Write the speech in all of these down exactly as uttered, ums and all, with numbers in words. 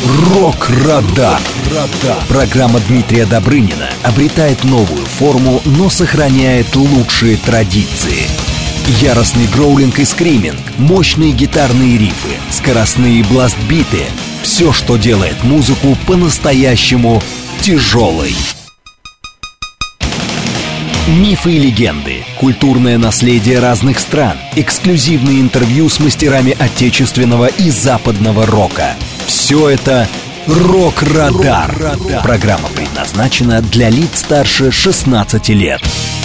Рок-Радар. Программа Дмитрия Добрынина обретает новую форму, но сохраняет лучшие традиции. Яростный гроулинг и скриминг, мощные гитарные рифы, скоростные бласт-биты — все, что делает музыку по-настоящему тяжелой. Мифы и легенды, культурное наследие разных стран, эксклюзивные интервью с мастерами отечественного и западного рока. Все это «Рок-Радар». Программа предназначена для лиц старше шестнадцати лет.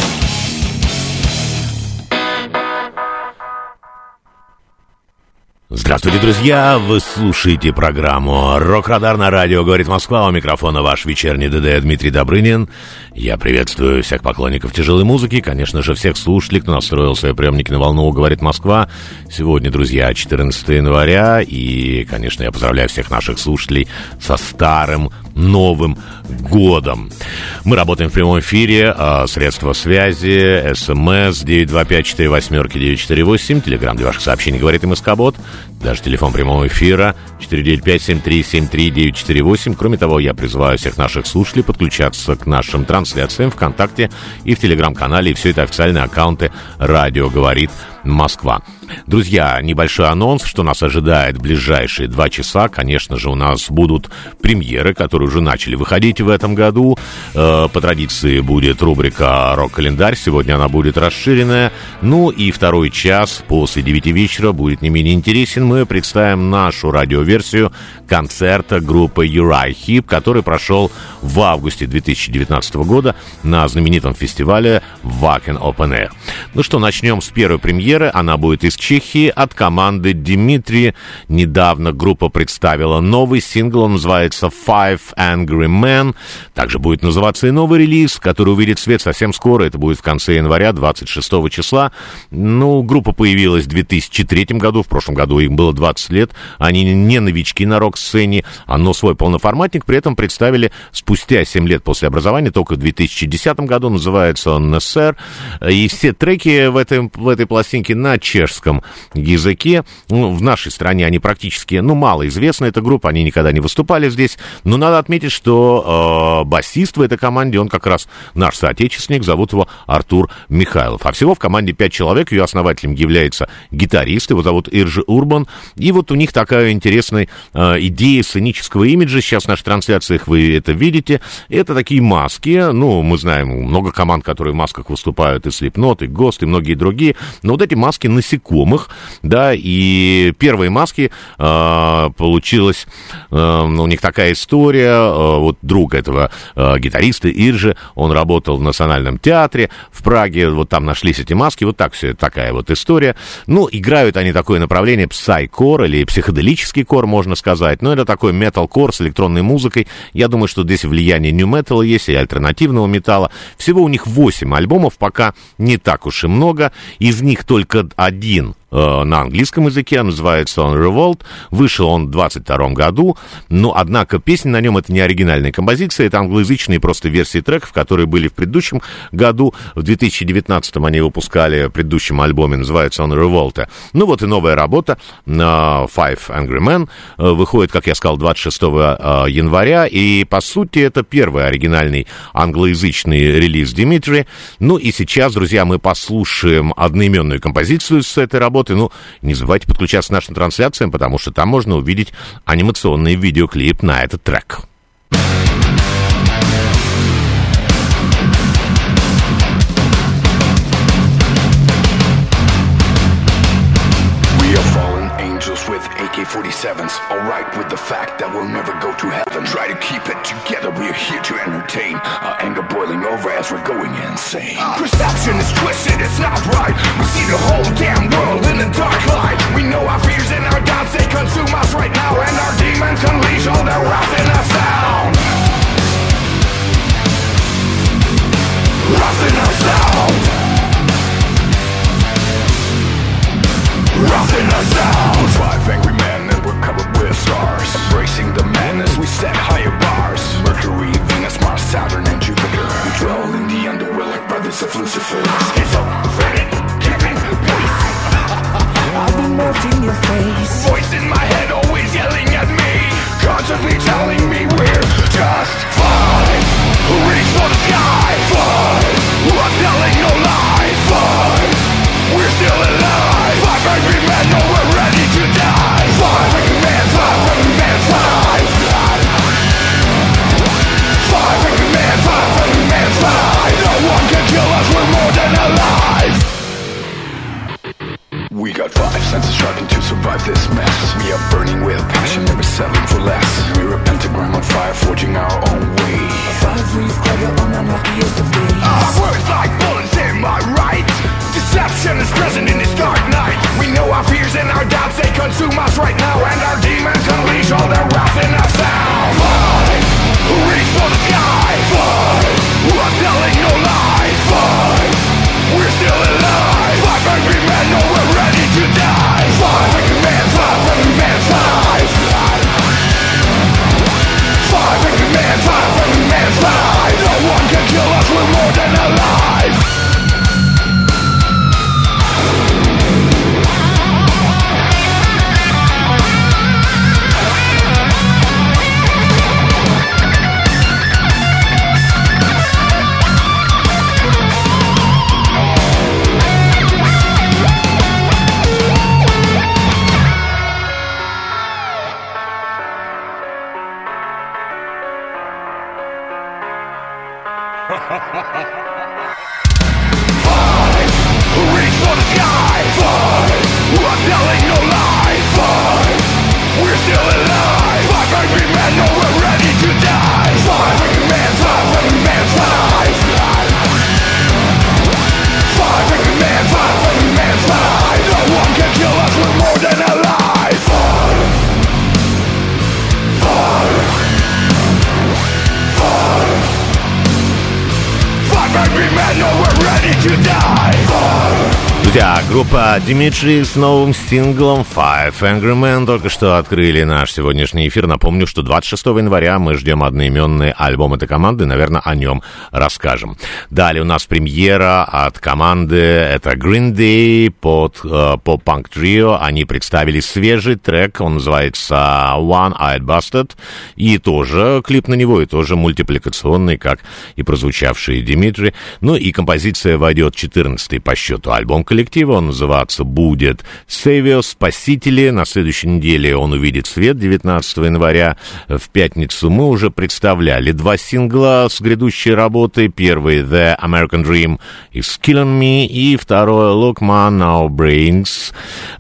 Здравствуйте, друзья! Вы слушаете программу «Рок-Радар» на радио «Говорит Москва». У микрофона ваш вечерний ДД Дмитрий Добрынин. Я приветствую всех поклонников тяжелой музыки, конечно же, всех слушателей, кто настроил свои приемники на волну «Говорит Москва». Сегодня, друзья, четырнадцатого января, и, конечно, я поздравляю всех наших слушателей со старым Новым годом. Мы работаем в прямом эфире, средства связи, СМС девять два пять четыре восемь девять четыре восемь, телеграм для ваших сообщений «Говорит МСК-бот», даже телефон прямого эфира четыре девять пять семь три семь три девять четыре восемь. Кроме того, я призываю всех наших слушателей подключаться к нашим трансляциям ВКонтакте и в Телеграм-канале, и все это официальные аккаунты «Радио говорит Москва». Друзья, небольшой анонс, что нас ожидает в ближайшие два часа. Конечно же, у нас будут премьеры, которые уже начали выходить в этом году. Э, по традиции будет рубрика «Рок-календарь». Сегодня она будет расширенная. Ну и второй час после девяти вечера будет не менее интересен. Мы представим нашу радиоверсию концерта группы Uriah Heep, который прошел в августе две тысячи девятнадцатого года на знаменитом фестивале Wacken Open Air. Ну что, начнем с первой премьеры. Она будет из Чехии от команды Dimitri. Недавно группа представила новый сингл, он называется Five Angry Men. Также будет называться и новый релиз, который увидит свет совсем скоро. Это будет в конце января, двадцать шестого числа. Ну, группа появилась в две тысячи третьем году, в прошлом году им было двадцать лет. Они не новички на рок-сцене, но свой полноформатник при этом представили спустя семь лет после образования, только в две тысячи десятом году. Называется он «Несер». И все треки в этой, в этой пластинке на чешском языке. Ну, в нашей стране они практически, ну, мало известны, эта группа, они никогда не выступали здесь. Но надо отметить, что э, басист в этой команде, он как раз наш соотечественник, зовут его Артур Михайлов. А всего в команде пять человек, ее основателем является гитарист, его зовут Иржи Урбан. И вот у них такая интересная э, идея сценического имиджа. Сейчас в наших трансляциях вы это видите. Это такие маски. Ну, мы знаем много команд, которые в масках выступают, и Slipknot, и Ghost, и многие другие. Но вот эти маски насекомых, да, и первые маски э, получилась, э, у них такая история, э, вот друг этого э, гитариста Иржи, он работал в Национальном театре в Праге, вот там нашлись эти маски, вот так все, такая вот история. Ну, играют они такое направление псай-кор или психоделический кор, можно сказать, но это такой метал-кор с электронной музыкой. Я думаю, что здесь влияние нью-металла есть и альтернативного металла. Всего у них восемь альбомов, пока не так уж и много, из них только один на английском языке, называется он Revolt, вышел он в двадцать втором году, но, однако, песни на нем — это не оригинальная композиция, это англоязычные просто версии треков, которые были в предыдущем году, в две тысячи девятнадцатом они выпускали в предыдущем альбоме, называется он Revolt. Ну вот и новая работа, Five Angry Men, выходит, как я сказал, двадцать шестого января, и, по сути, это первый оригинальный англоязычный релиз Dimitri. Ну и сейчас, друзья, мы послушаем одноименную композицию с этой работы. Ну, не забывайте подключаться к нашим трансляциям, потому что там можно увидеть анимационный видеоклип на этот трек. A K forty-sevens, alright with the fact that we'll never go to heaven. Try to keep it together, we're here to entertain. Our anger boiling over as we're going insane. uh. Perception is twisted, it's not right. We see the whole damn world in a dark light. We know our fears and our doubts, they consume us right now. And our demons unleash all their wrath in us down. Wrath in us down. Wrath in us down. Five angry men and we're covered with scars. Embracing the madness, we set higher bars. Mercury, Venus, Mars, Saturn, and Jupiter. We dwell in the underworld like brothers of Lucifer. Schizophrenic, kicking voice. I've been melting your face. Voice in my head always yelling at me. Constantly seven for less. We're a pentagram on fire, forging our own way. A five leaf player on unluckiest of days. Our words like bullets, am I right? Deception is present in this dark night. We know our fears and our doubts, they consume us right now. And our demons unleash all their wrath in us now. Five, who reach for the sky. Five, who are telling no lies. Five, we're still alive. Five angry men, know we're ready to die. Five angry men, five angry men, five. Five angry men, five angry men, five. No one can kill us, we're more than alive. Five, who reach for the sky. Five, who are telling no lies. Five, we're still alive. Five angry men, know we're ready to die. Five angry men, five angry men, five. Five angry men, five angry men, five. No one can kill us, we're more than alive. Five, five, five. Five angry men, know we're ready to die. Five. Друзья, группа Dimitri с новым синглом Five Angry Men только что открыли наш сегодняшний эфир. Напомню, что двадцать шестого января мы ждем одноименный альбом этой команды, наверное, о нем расскажем. Далее у нас премьера от команды, это Green Day под э, поп-панк трио. Они представили свежий трек, он называется One Eyed Bastard, и тоже клип на него, и тоже мультипликационный, как и прозвучавший Dimitri. Ну и композиция войдет четырнадцатый по счету альбом коллектива. Он называться будет Savior, Спасители. На следующей неделе он увидит свет девятнадцатого января. В пятницу мы уже представляли два сингла с грядущей работой. Первый The American Dream is Killing Me, и второй Look Man Now Brains.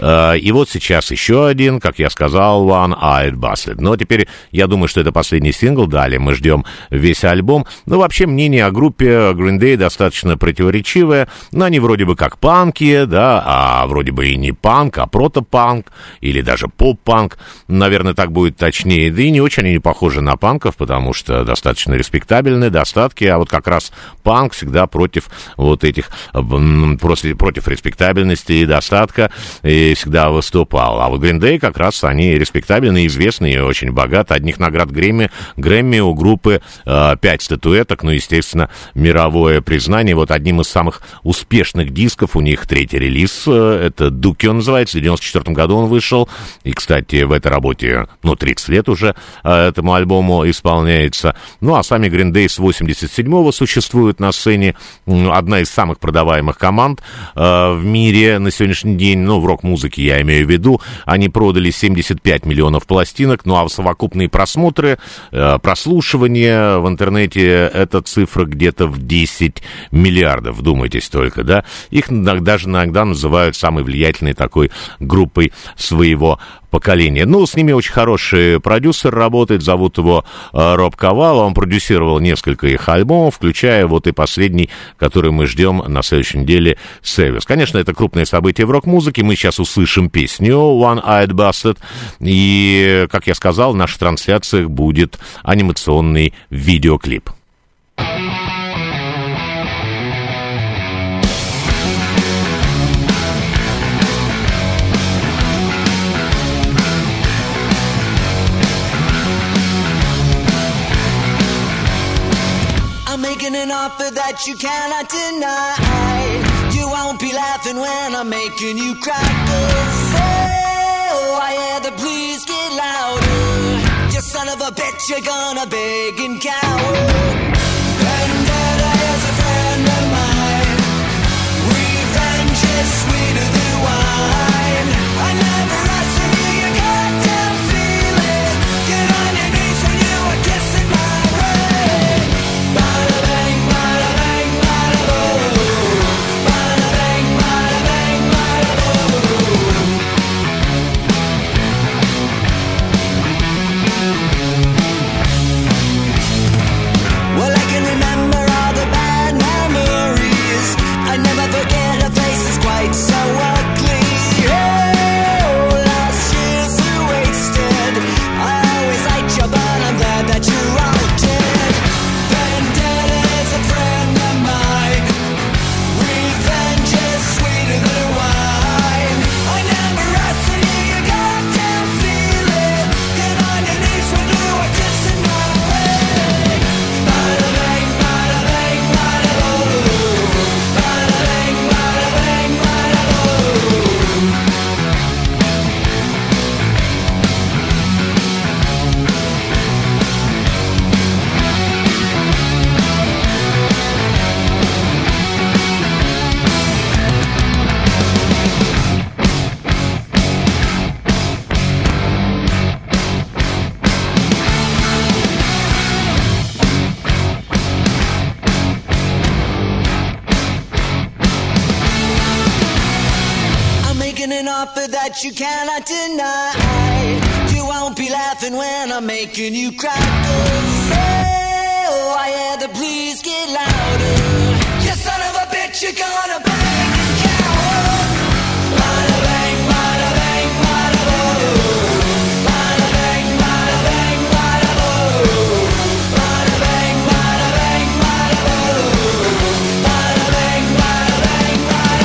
И вот сейчас еще один, как я сказал, One Eyed Bastard. Но теперь я думаю, что это последний сингл. Далее мы ждем весь альбом. Но вообще мнение о группе Green Day достаточно противоречивое. Но они вроде бы как панки, да, а вроде бы и не панк, а протопанк, или даже поп-панк, наверное, так будет точнее, да и не очень они похожи на панков, потому что достаточно респектабельные достатки, а вот как раз панк всегда против вот этих, против, против респектабельности и достатка и всегда выступал, а вот Green Day как раз они респектабельные, известные и очень богаты, одних наград Грэмми, Грэмми у группы э, пять статуэток, ну, естественно, мировое признание, вот одним из самых успешных дисков у них третий релиз, это Dookie называется, в девяносто четвёртом году он вышел, и, кстати, в этой работе, ну, тридцать лет уже этому альбому исполняется, ну, а сами Green Day с восемьдесят седьмого существуют на сцене, одна из самых продаваемых команд э, в мире на сегодняшний день, ну, в рок-музыке я имею в виду, они продали семьдесят пять миллионов пластинок, ну, а совокупные просмотры, э, прослушивания в интернете, эта цифра где-то в десять миллиардов, вдумайтесь только, да, их даже иногда называют самой влиятельной такой группой своего поколения. Ну, с ними очень хороший продюсер работает, зовут его э, Роб Кавал, он продюсировал несколько их альбомов, включая вот и последний, который мы ждем на следующей неделе, Saviors. Конечно, это крупное событие в рок-музыке, мы сейчас услышим песню One Eyed Bastard, и, как я сказал, в наших трансляциях будет анимационный видеоклип. An offer that you cannot deny. You won't be laughing when I'm making you cry. 'Cause, oh, I hear the please get louder. You son of a bitch, you're gonna beg and cower. Vendetta is a friend of mine. Revenge is sweeter than wine. I never asked for you, you goddamn feel it. Get on your knees when you are kissing my ring. Bada bang, bada bang, bada boom. Bada bang, bada bang, bada boom. that you cannot deny. You won't be laughing when I'm making you cry. Oh, I hear the please get louder. You son of a bitch, you're gonna bang and cower. Bada bang, bada bang, bada boom. Bada bang, bada bang, bada boom. Bada bang, bada bang, bada boom. Bada bang, bada bang, bada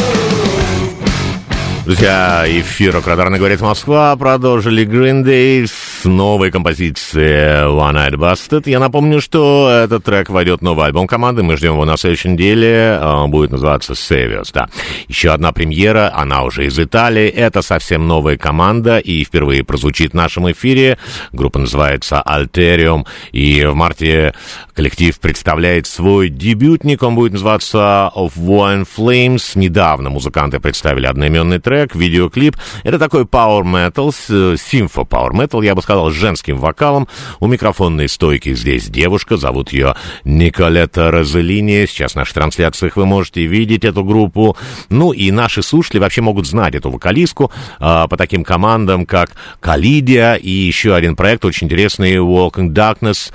boom. Друзья, эфир «Рок-Радарный говорит Москва». Продолжили Green Day с новой композицией One Night Busted. Я напомню, что этот трек войдет в новый альбом команды. Мы ждем его на следующей неделе. Он будет называться Saviors. Да. Еще одна премьера, она уже из Италии. Это совсем новая команда и впервые прозвучит в нашем эфире. Группа называется Alterium. И в марте коллектив представляет свой дебютник. Он будет называться Of War and Flames. Недавно музыканты представили одноименный трек, видеоклип. Это такой power metal, симфо power metal, я бы сказал, с женским вокалом. У микрофонной стойки здесь девушка, зовут ее Николетта Розеллини. Сейчас в наших трансляциях вы можете видеть эту группу. Ну и наши слушатели вообще могут знать эту вокалистку э, по таким командам, как Калидия и еще один проект очень интересный, Walking Darkness.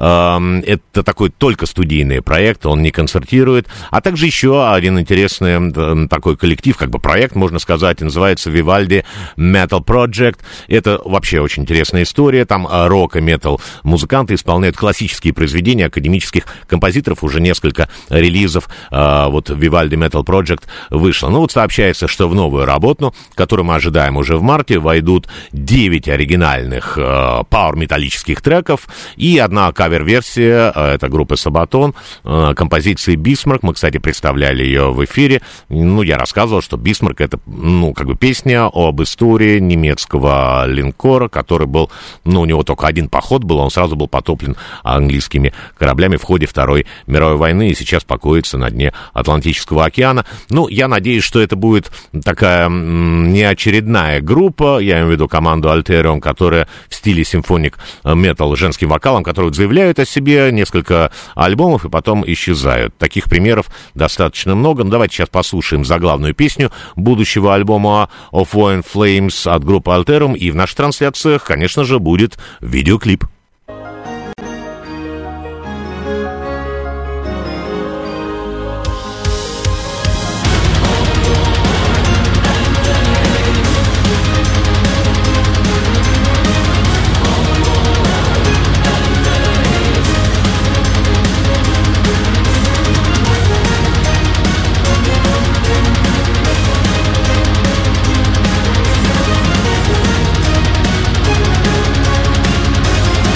Э, это такой только студийный проект, он не концертирует. А также еще один интересный э, такой коллектив, как бы проект, можно сказать, называется Vivaldi Metal Project. Это вообще очень интересная история. Там рок и метал музыканты исполняют классические произведения академических композиторов. Уже несколько релизов э, вот Vivaldi Metal Project вышло. Ну вот сообщается, что в новую работу, которую мы ожидаем уже в марте, войдут девять оригинальных э, пауэр-металлических треков и одна кавер-версия, э, это группа Sabaton, э, композиции Bismarck. Мы, кстати, представляли ее в эфире. Ну, я рассказывал, что Bismarck — это, ну, как бы песня об истории немецкого линкора, который был, ну, у него только один поход был, он сразу был потоплен английскими кораблями в ходе Второй мировой войны и сейчас покоится на дне Атлантического океана. Ну, я надеюсь, что это будет такая м, неочередная группа, я имею в виду команду Alterium, которая в стиле симфоник метал женским вокалом, которые заявляют о себе несколько альбомов и потом исчезают. Таких примеров достаточно много. Ну, давайте сейчас послушаем заглавную песню будущего альбома Of War and Flames от группы Alterium, и в наших трансляциях, конечно же, будет видеоклип. Bada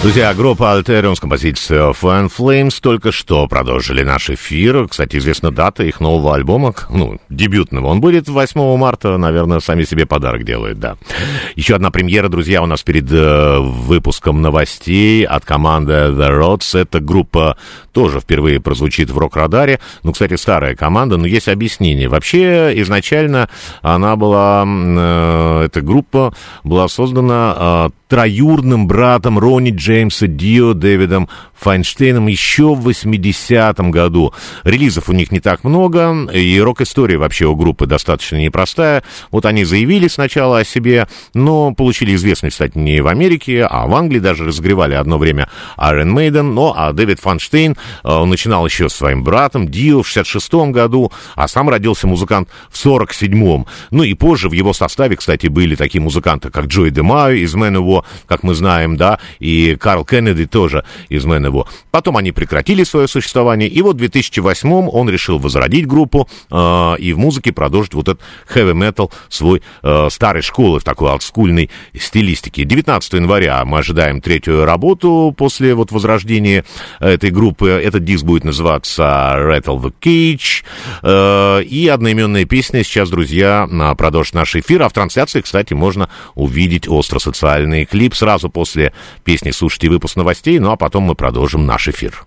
Друзья, группа Alterium с композицией Fan Flames только что продолжили наш эфир. Кстати, известна дата их нового альбома, ну, дебютного. Он будет восьмого марта, наверное, сами себе подарок делают, да. Еще одна премьера, друзья, у нас перед э, выпуском новостей от команды The Rods. Эта группа тоже впервые прозвучит в Рок-Радаре. Ну, кстати, старая команда, но есть объяснение. Вообще, изначально она была, э, эта группа была создана э, троюродным братом Ронни Джеймса Дио, Дэвидом Файнштейном еще в восьмидесятом году. Релизов у них не так много, и рок-история вообще у группы достаточно непростая. Вот они заявили сначала о себе, но получили известность, кстати, не в Америке, а в Англии, даже разогревали одно время Iron Maiden. Но а Дэвид Файнштейн, он начинал еще с своим братом Дио в шестьдесят шестом году, а сам родился музыкант в сорок седьмом. Ну и позже в его составе, кстати, были такие музыканты, как Джой Демайо из Manowar, как мы знаем, да, и Карл Кеннеди тоже из Manowar. Потом они прекратили свое существование, и вот в две тысячи восьмом он решил возродить группу э, и в музыке продолжить вот этот хэви-метал свой э, старой школы в такой олдскульной стилистике. девятнадцатого января мы ожидаем третью работу после вот возрождения этой группы. Этот диск будет называться Rattle the Cage, э, и одноименная песня сейчас, друзья, продолжит наш эфир, а в трансляции, кстати, можно увидеть остро-социальный клип сразу после песни. Слушайте выпуск новостей, ну а потом мы продолжим наш эфир.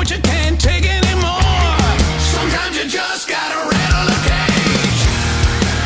Just gotta rattle the cage.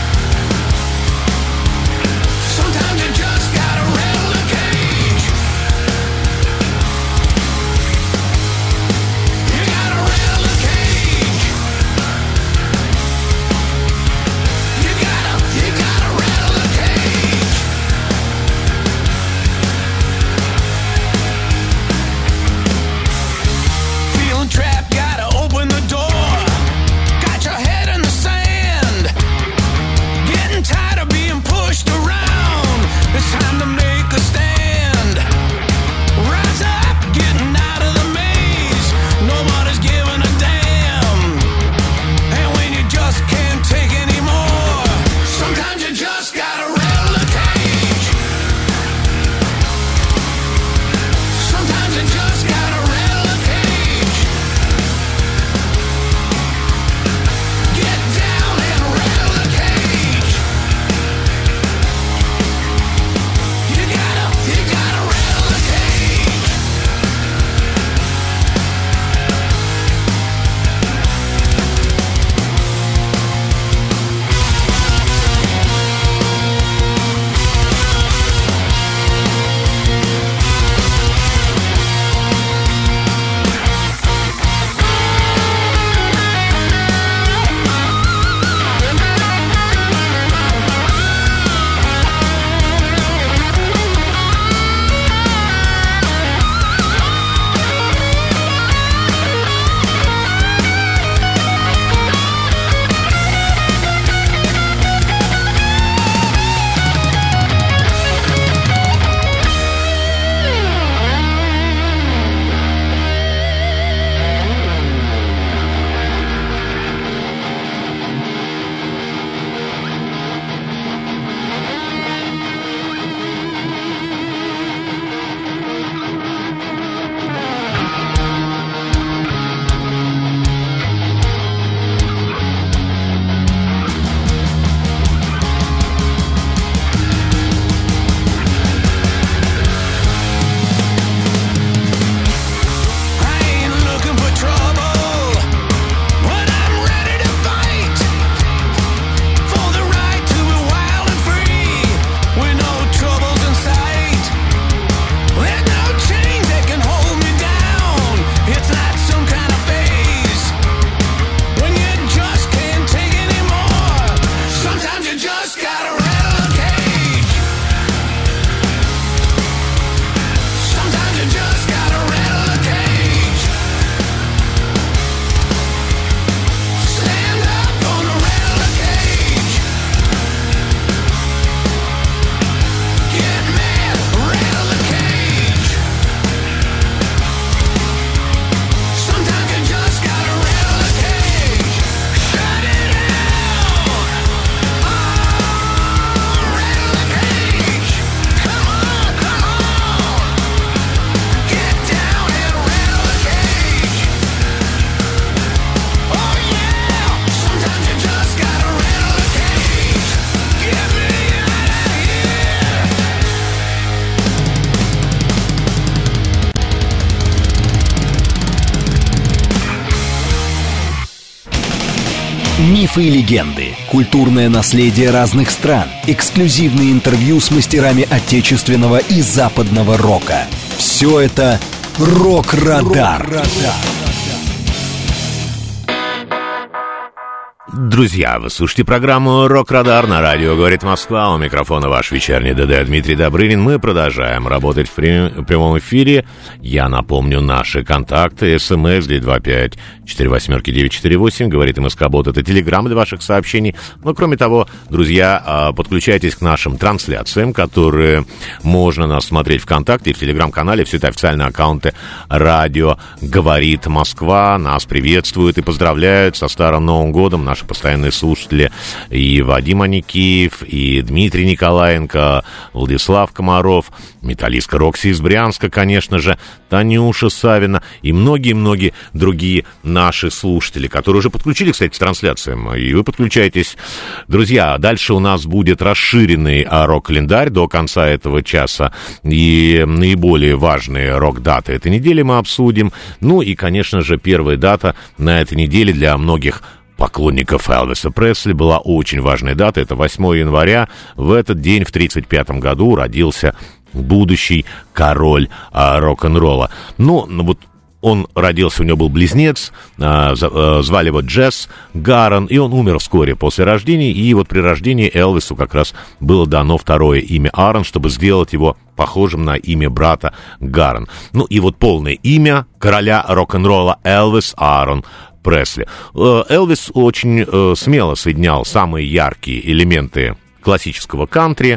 Мифы и легенды, культурное наследие разных стран, эксклюзивные интервью с мастерами отечественного и западного рока. Все это «Рок-Радар». Друзья, вы слушаете программу «Рок-Радар» на радио «Говорит Москва». У микрофона ваш вечерний ДД Дмитрий Добрынин. Мы продолжаем работать в прямом эфире. Я напомню наши контакты. СМС девять два пять четыре восемь девять четыре восемь. Говорит МСК-бот. Это телеграмм для ваших сообщений. Но, кроме того, друзья, подключайтесь к нашим трансляциям, которые можно нас смотреть ВКонтакте и в телеграм-канале. Все это официальные аккаунты «Радио Говорит Москва». Нас приветствуют и поздравляют со Старым Новым годом наши постоянные слушатели и Вадим Аникеев, и Дмитрий Николаенко, Владислав Комаров, металлистка Рокси из Брянска, конечно же, Танюша Савина и многие-многие другие наши слушатели, которые уже подключили, кстати, к трансляциям, и вы подключаетесь. Друзья, дальше у нас будет расширенный рок-календарь до конца этого часа, и наиболее важные рок-даты этой недели мы обсудим. Ну и, конечно же, первая дата на этой неделе для многих поклонников Элвиса Пресли была очень важная дата. Это восьмое января. В этот день, в тридцать пятом году, родился будущий король а, рок-н-ролла. Ну, ну, вот он родился, у него был близнец, а, а, звали его Джесс Гарон, и он умер вскоре после рождения. И вот при рождении Элвису как раз было дано второе имя Аарон, чтобы сделать его похожим на имя брата Гарон. Ну и вот полное имя короля рок-н-ролла Элвис Аарон Пресли. Элвис очень э, смело соединял самые яркие элементы классического кантри,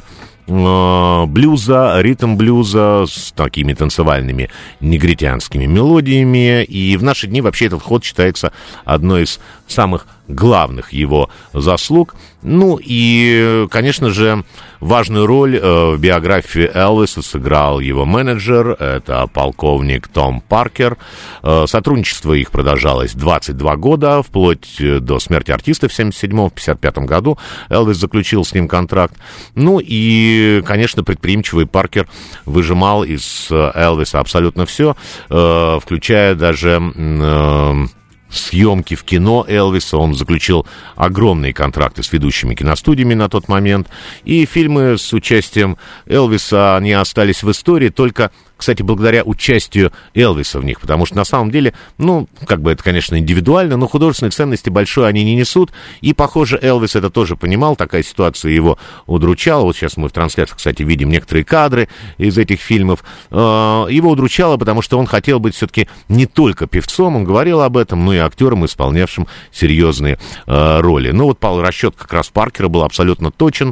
э, блюза, ритм-блюза с такими танцевальными негритянскими мелодиями. И в наши дни вообще этот ход считается одной из самых главных его заслуг. Ну и, конечно же, важную роль э, в биографии Элвиса сыграл его менеджер, это полковник Том Паркер. Э, сотрудничество их продолжалось двадцать два года, вплоть до смерти артиста в семьдесят седьмом — пятьдесят пятом году. Элвис заключил с ним контракт. Ну и, конечно, предприимчивый Паркер выжимал из Элвиса абсолютно все, э, включая даже... Э, съемки в кино Элвиса. Он заключил огромные контракты с ведущими киностудиями на тот момент. И фильмы с участием Элвиса, они остались в истории только, кстати, благодаря участию Элвиса в них, потому что на самом деле, ну, как бы это, конечно, индивидуально, но художественной ценности большой они не несут, и, похоже, Элвис это тоже понимал, такая ситуация его удручала. Вот сейчас мы в трансляции, кстати, видим некоторые кадры из этих фильмов. Его удручало, потому что он хотел быть все-таки не только певцом, он говорил об этом, но и актером, исполнявшим серьезные роли. Ну, вот расчет как раз Паркера был абсолютно точен.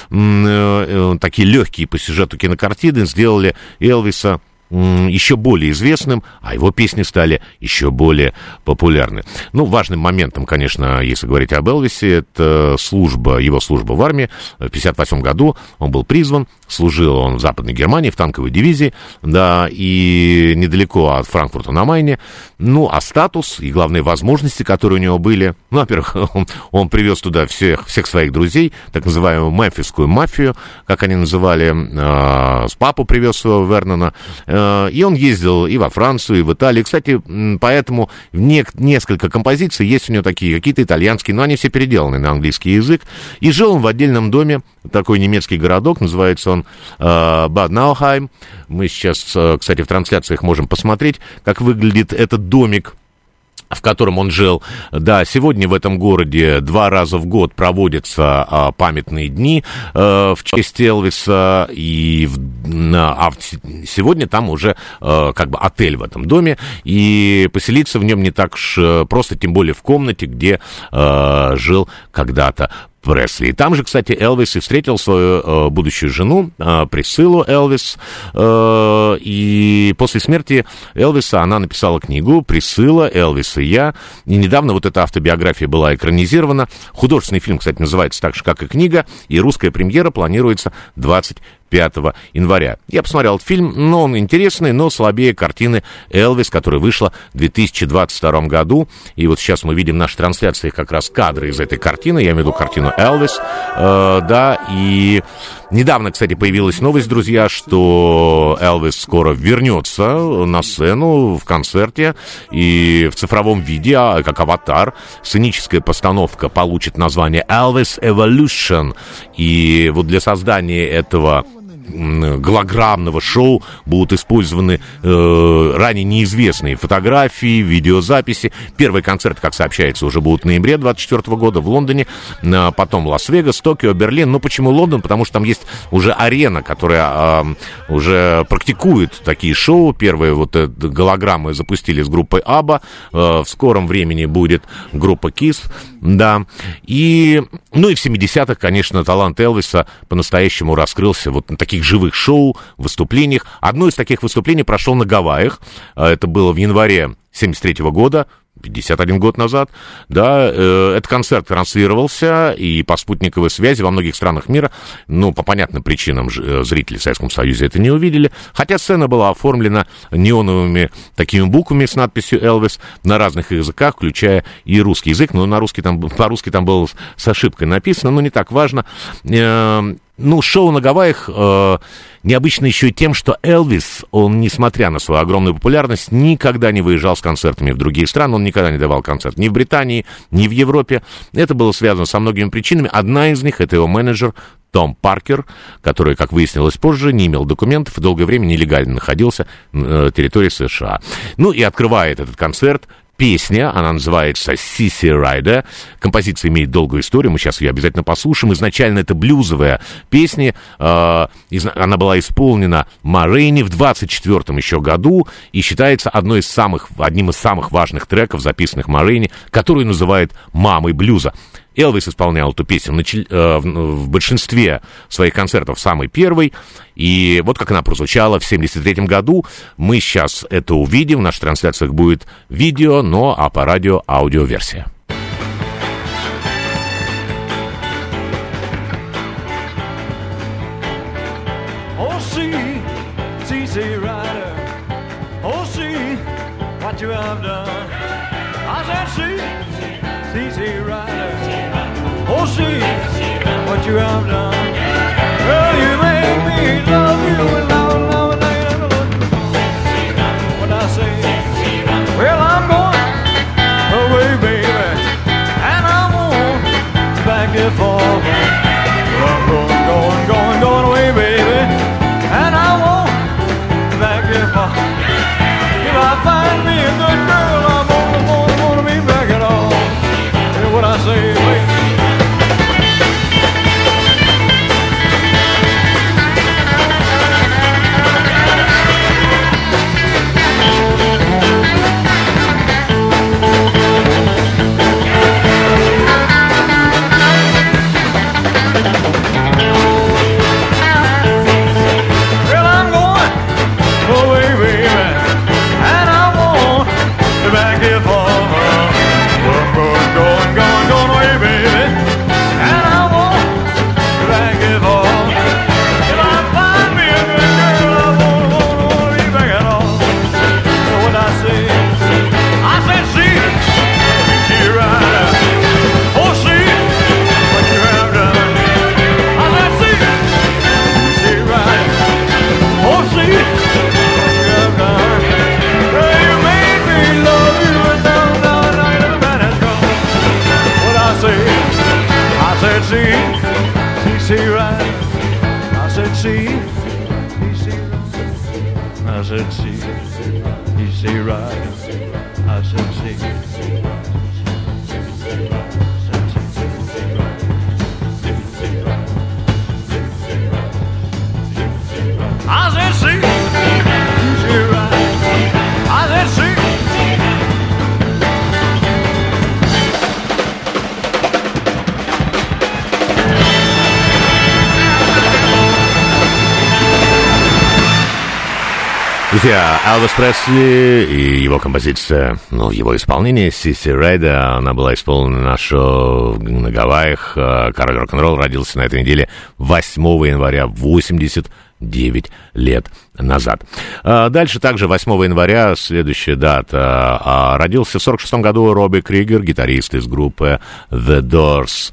Такие легкие по сюжету кинокартины сделали Элвиса еще более известным, а его песни стали еще более популярны. Ну, важным моментом, конечно, если говорить об Элвисе, это служба, его служба в армии. В пятьдесят восьмом году он был призван, служил он в Западной Германии, в танковой дивизии, да, и недалеко от Франкфурта на Майне. Ну, а статус и, главные возможности, которые у него были, ну, во-первых, он, он привез туда всех, всех своих друзей, так называемую мемфисскую мафию, как они называли, э, с папу привез своего Вернона, и он ездил и во Францию, и в Италию. Кстати, поэтому не, несколько композиций есть у него такие, какие-то итальянские, но они все переделаны на английский язык. И жил он в отдельном доме, такой немецкий городок, называется он э, Бад Наухайм. Мы сейчас, э, кстати, в трансляциях можем посмотреть, как выглядит этот домик, в котором он жил. Да, сегодня в этом городе два раза в год проводятся а, памятные дни а, в честь Элвиса, и в, на, а в, сегодня там уже а, как бы отель в этом доме, и поселиться в нем не так уж просто, тем более в комнате, где а, жил когда-то Пресли. И там же, кстати, Элвис и встретил свою э, будущую жену, э, Присциллу Элвис. Э, и после смерти Элвиса она написала книгу «Присцилла, Элвис и я». И недавно вот эта автобиография была экранизирована. Художественный фильм, кстати, называется так же, как и книга. И русская премьера планируется двадцать пятого января. Я посмотрел этот фильм, но он интересный, но слабее картины «Элвис», которая вышла в две тысячи двадцать втором году. И вот сейчас мы видим в нашей трансляции как раз кадры из этой картины. Я имею в виду картину «Элвис». Э, да, и Недавно, кстати, появилась новость, друзья, что Элвис скоро вернется на сцену в концерте и в цифровом виде, как аватар. Сценическая постановка получит название Elvis Evolution. И вот для создания этого голограммного шоу будут использованы э, ранее неизвестные фотографии, видеозаписи. Первый концерт, как сообщается, уже будет в ноябре двадцать четвёртого года в Лондоне, э, потом Лас-Вегас, Токио, Берлин. Ну, почему Лондон? Потому что там есть уже арена, которая э, уже практикует такие шоу. Первые вот э, голограммы запустили с группой Абба. Э, в скором времени будет группа Kiss, да. И, ну и в семидесятых, конечно, талант Элвиса по-настоящему раскрылся вот на таких живых шоу, выступлениях. Одно из таких выступлений прошло на Гавайях. Это было в январе семьдесят третьего года, пятьдесят один год назад. Да, э, этот концерт транслировался и по спутниковой связи во многих странах мира. Ну, по понятным причинам зрители в Советском Союзе это не увидели. Хотя сцена была оформлена неоновыми такими буквами с надписью «Элвис» на разных языках, включая и русский язык. Но на русский там, по-русски там было с ошибкой написано, но не так важно. Э, Ну, шоу на Гавайях э, необычно еще и тем, что Элвис, он, несмотря на свою огромную популярность, никогда не выезжал с концертами в другие страны, он никогда не давал концерт ни в Британии, ни в Европе. Это было связано со многими причинами. Одна из них — это его менеджер Том Паркер, который, как выяснилось позже, не имел документов и долгое время нелегально находился на территории США. Ну и открывает этот концерт песня, она называется «Sissy Rider». Композиция имеет долгую историю, мы сейчас ее обязательно послушаем. Изначально это блюзовая песня, э, она была исполнена Ма Рейни в двадцать четвёртом еще году и считается одной из самых, одним из самых важных треков, записанных Ма Рейни, которую называют «мамой блюза». Элвис исполнял эту песню в большинстве своих концертов самый первый. И вот как она прозвучала в семьдесят третьем году. Мы сейчас это увидим. В наших трансляциях будет видео, но а по радио аудиоверсия. Oh, see, Sissy Rider. Oh, see what you have done. I said, see, Sissy Rider. Oh, see what you have done. Well, you make me love you and love, love, and what I say. Well, I'm going away, baby, and I won't back there for. Well, I'm going, going, going, going away, baby, and I won't back there for. If I find me a good girl, I won't, won't, won't be back at all. Hear what I say, baby. Друзья, Элвис Пресли и его композиция, ну, в его исполнении «Sissy Rider», она была исполнена на шоу на Гавайях. Король рок-н-ролл родился на этой неделе восьмого января восемьдесят девять лет назад. Дальше также восьмого января, следующая дата. Родился в сорок шестом году Робби Кригер, гитарист из группы The Doors.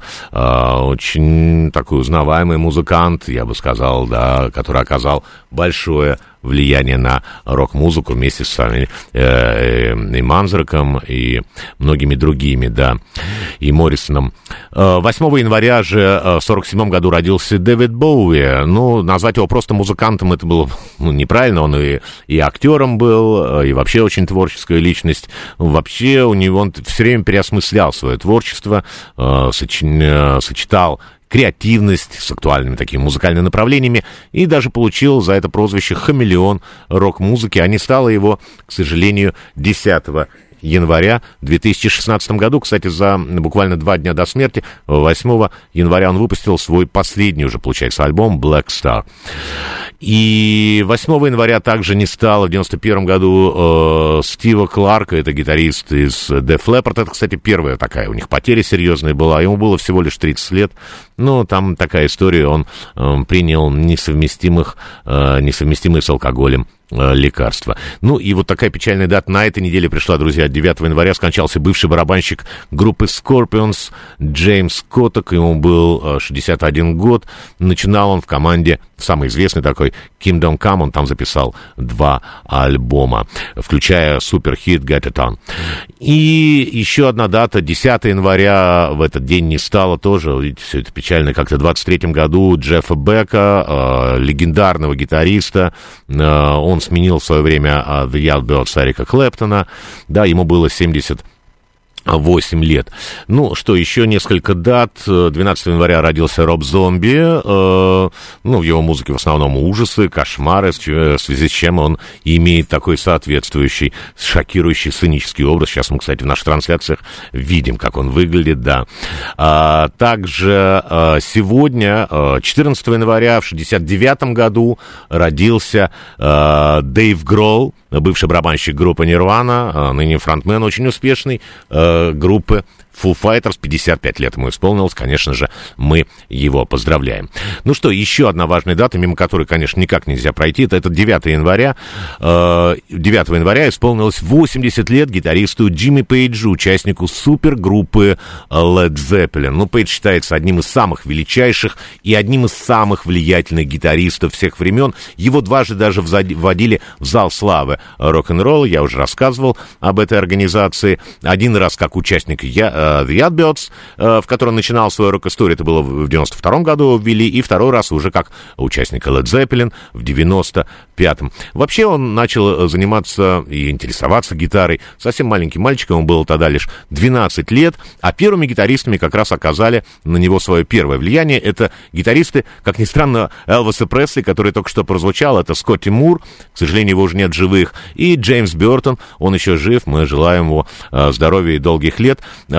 Очень такой узнаваемый музыкант, я бы сказал, да, который оказал большое влияние на рок-музыку вместе с самими э, и Манзареком, и многими другими, да, и Моррисоном. восьмого января же в сорок седьмом году родился Дэвид Боуи. Ну, назвать его просто музыкантом это было ну, неправильно, он и, и актером был, и вообще очень творческая личность. Вообще у него он все время переосмыслял свое творчество, э, соч- сочетал креативность с актуальными такими музыкальными направлениями, и даже получил за это прозвище «Хамелеон рок-музыки», а не стало его, к сожалению, десятого января две тысячи шестнадцатом году. Кстати, за буквально два дня до смерти, восьмого января, он выпустил свой последний уже, получается, альбом «Black Star». И восьмого января также не стало в девяносто первом году э, Стива Кларка, это гитарист из Def Leppard. Это, кстати, первая такая у них потеря серьезная была. Ему было всего лишь тридцать лет. Но там такая история, он э, принял несовместимых, э, несовместимые с алкоголем э, лекарства. Ну и вот такая печальная дата на этой неделе пришла, друзья. девятого января скончался бывший барабанщик группы Scorpions Джеймс Котток. Ему был шестьдесят один год. Начинал он в команде, самый известный такой, Kingdom Come. Он там записал два альбома, включая суперхит Get It On. И еще одна дата, десятого января, в этот день не стало тоже, видите, все это печально, как-то в двадцать третьем году Джеффа Бека, э, легендарного гитариста. Э, он сменил в свое время э, The Yardbirds Эрика Клэптона. Да, ему было семьдесят восемь лет. Ну, что, еще несколько дат. двенадцатого января родился Роб Зомби. Э, ну, в его музыке в основном ужасы, кошмары, в связи с чем он имеет такой соответствующий, шокирующий сценический образ. Сейчас мы, кстати, в наших трансляциях видим, как он выглядит, да. А, также а, сегодня, четырнадцатого января, в шестьдесят девятом году, родился а, Дэйв Гролл, бывший барабанщик группы Nirvana, ныне фронтмен очень успешный группы Foo Fighters. Пятьдесят пять лет ему исполнилось, конечно же, мы его поздравляем. Ну что, еще одна важная дата, мимо которой, конечно, никак нельзя пройти, это, это девятого января. девятого января исполнилось восемьдесят лет гитаристу Джимми Пейджу, участнику супергруппы Led Zeppelin. Ну, Пейдж считается одним из самых величайших и одним из самых влиятельных гитаристов всех времен. Его дважды даже вводили в зал славы рок-н-ролла, я уже рассказывал об этой организации. Один раз как участник я The Yardbirds, в котором начинал свою рок-историю, это было в девяносто втором году ввели, и второй раз уже как участник Led Zeppelin в девяносто пятом. Вообще он начал заниматься и интересоваться гитарой совсем маленьким мальчиком, ему было тогда лишь двенадцать лет, а первыми гитаристами как раз оказали на него свое первое влияние. Это гитаристы, как ни странно, Элвиса Пресли, который только что прозвучал, это Скотти Мур, к сожалению, его уже нет живых, и Джеймс Бёртон, он еще жив, мы желаем ему здоровья и долгих лет.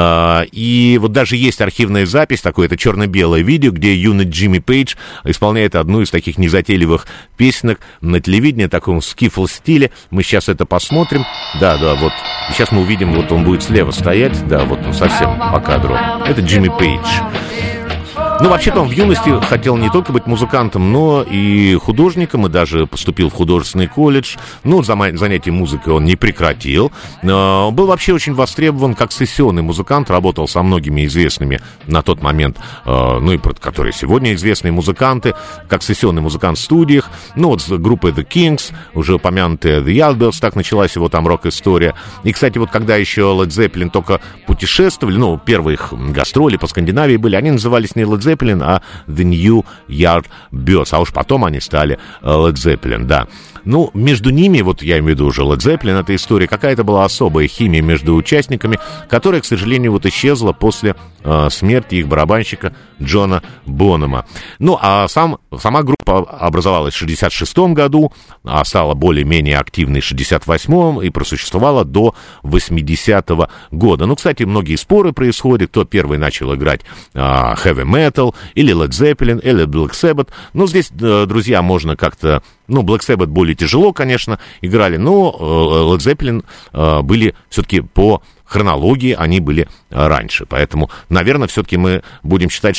И вот даже есть архивная запись, такое это черно-белое видео, где юный Джимми Пейдж исполняет одну из таких незатейливых песенок на телевидении, в таком скифл-стиле. Мы сейчас это посмотрим. Да, да, вот. И сейчас мы увидим, вот он будет слева стоять. Да, вот он совсем по кадру. Это Джимми Пейдж. Ну, вообще-то он в юности хотел не только быть музыкантом, но и художником, и даже поступил в художественный колледж. Ну, занятия музыкой он не прекратил. Был вообще очень востребован как сессионный музыкант, работал со многими известными на тот момент, ну, и которые сегодня известные музыканты, как сессионный музыкант в студиях. Ну, вот с группой The Kings, уже упомянутая The Yardbirds, так началась его там рок-история. И, кстати, вот когда еще Led Zeppelin только путешествовали, ну, первые их гастроли по Скандинавии были, они назывались не Led Zeppelin, а The New Yardbirds, а уж потом они стали Led Zeppelin, да. Ну, между ними, вот я имею в виду уже Led Zeppelin, эта история, какая-то была особая химия между участниками, которая, к сожалению, вот исчезла после э, смерти их барабанщика Джона Бонема. Ну, а сам, сама группа образовалась в шестьдесят шестом году, а стала более-менее активной в шестьдесят восьмом и просуществовала до восьмидесятого года. Ну, кстати, многие споры происходят, кто первый начал играть э, heavy metal, или Led Zeppelin, или Black Sabbath. Ну, здесь, э, друзья, можно как-то... Ну, Black Sabbath более тяжело, конечно, играли, но Led Zeppelin э, были все-таки по хронологии, они были раньше. Поэтому, наверное, все-таки мы будем считать, что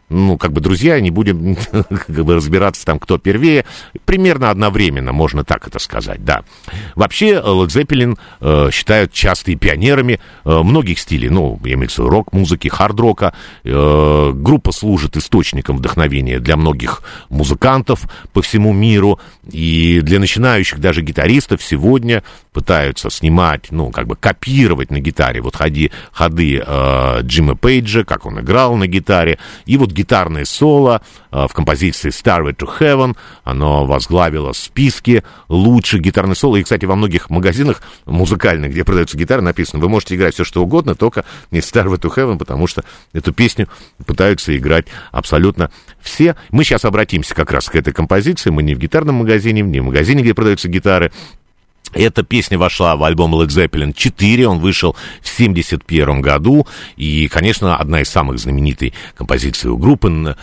ну, как бы друзья, не будем как бы разбираться там, кто первее. Примерно одновременно, можно так это сказать, да. Вообще, Led Zeppelin э, считают часто и пионерами э, многих стилей. Ну, я имею в виду рок-музыки, хард-рока. Э, группа служит источником вдохновения для многих музыкантов по всему миру. И для начинающих даже гитаристов сегодня пытаются снимать, ну, как бы копировать на гитаре вот ходи, ходы э, Джима Пейджа, как он играл на гитаре. И вот гитарное соло э, в композиции Starway to Heaven, оно возглавило списки лучших гитарных соло. И, кстати, во многих магазинах музыкальных, где продаются гитары, написано, вы можете играть все, что угодно, только не Starway to Heaven, потому что эту песню пытаются играть абсолютно все. Мы сейчас обратимся как раз к этой композиции. Мы не в гитарном магазине, не в магазине, где продаются гитары. Эта песня вошла в альбом Led Zeppelin четыре, он вышел в семьдесят первом году, и, конечно, одна из самых знаменитых композиций у группы.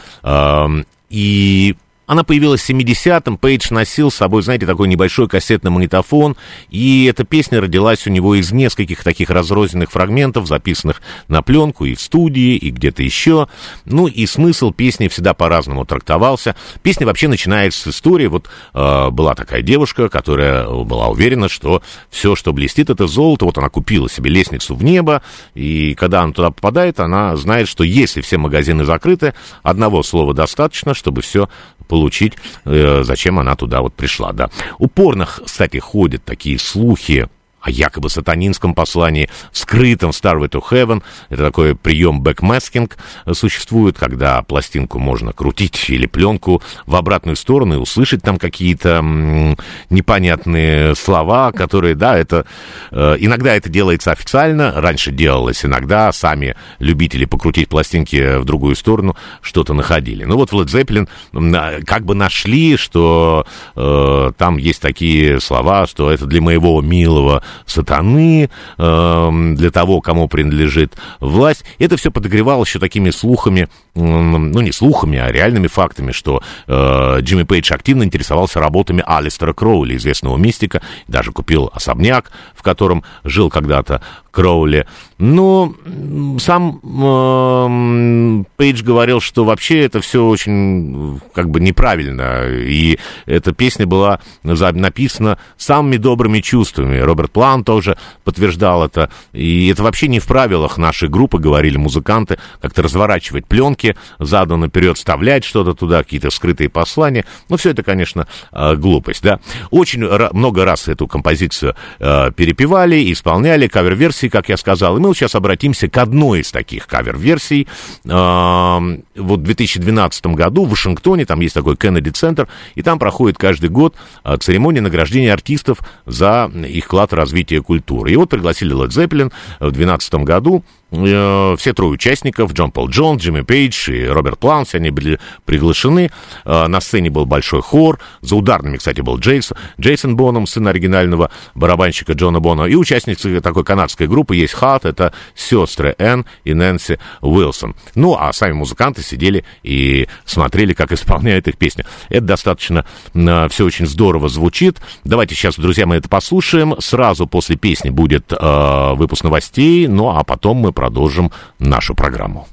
И она появилась в семидесятом, Пейдж носил с собой, знаете, такой небольшой кассетный магнитофон, и эта песня родилась у него из нескольких таких разрозненных фрагментов, записанных на пленку и в студии, и где-то еще. Ну, и смысл песни всегда по-разному трактовался. Песня вообще начинается с истории. Вот э, была такая девушка, которая была уверена, что все, что блестит, это золото. Вот она купила себе лестницу в небо, и когда она туда попадает, она знает, что если все магазины закрыты, одного слова достаточно, чтобы все получить, э, зачем она туда вот пришла, да. Упорно, кстати, ходят такие слухи о якобы сатанинском послании, скрытом Starway to Heaven. Это такой прием бэкмаскинг существует, когда пластинку можно крутить или пленку в обратную сторону и услышать там какие-то м- непонятные слова, которые, да, это... Э, иногда это делается официально, раньше делалось иногда, сами любители покрутить пластинки в другую сторону что-то находили. Ну вот в Led Zeppelin э, как бы нашли, что э, там есть такие слова, что это для моего милого сатаны, э, для того, кому принадлежит власть. Это все подогревалось еще такими слухами, э, ну, не слухами, а реальными фактами, что э, Джимми Пейдж активно интересовался работами Алистера Кроули, известного мистика, даже купил особняк, в котором жил когда-то Кроули. Но сам э, Пейдж говорил, что вообще это все очень как бы неправильно, и эта песня была написана самыми добрыми чувствами. Роберт Плант тоже подтверждал это, и это вообще не в правилах нашей группы, говорили музыканты, как-то разворачивать пленки, задом наперед вставлять что-то туда, какие-то скрытые послания. Ну, все это, конечно, глупость, да. Очень много раз эту композицию перепевали, исполняли, кавер-версии, как я сказал, и мы сейчас обратимся к одной из таких кавер-версий. Вот в две тысячи двенадцатом году в Вашингтоне, там есть такой Кеннеди-центр, и там проходит каждый год церемония награждения артистов за их вклад в развитие культуры. И вот пригласили Led Zeppelin в две тысячи двенадцатом году. Все трое участников, Джон Пол Джонс, Джимми Пейдж и Роберт Плант, все они были приглашены. На сцене был большой хор. За ударными, кстати, был Джейсон, Джейсон Боном, сын оригинального барабанщика Джона Бона. И участницы такой канадской группы есть Хат, это сестры Энн и Нэнси Уилсон. Ну, а сами музыканты сидели и смотрели, как исполняют их песни. Это достаточно все очень здорово звучит. Давайте сейчас, друзья, мы это послушаем. Сразу после песни будет э, выпуск новостей, ну, а потом мы продолжим нашу программу.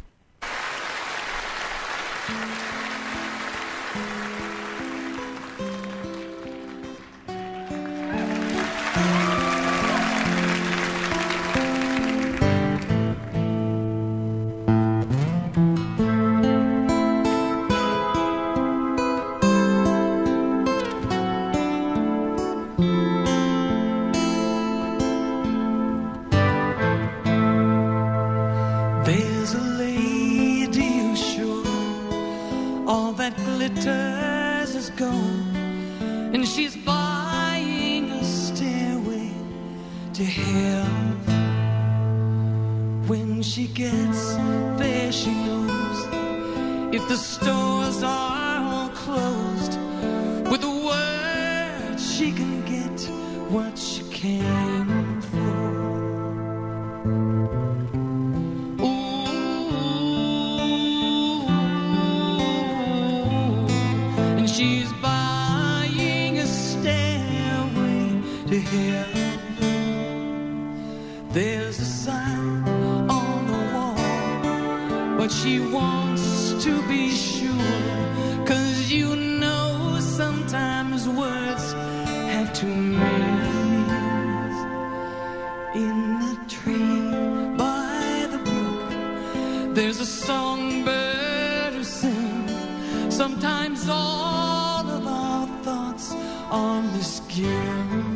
There's a sign on the wall, what she wants just to be sure, 'cause you know sometimes words have two meanings. In the tree by the brook, there's a songbird who sings. Sometimes all of our thoughts are misgiven.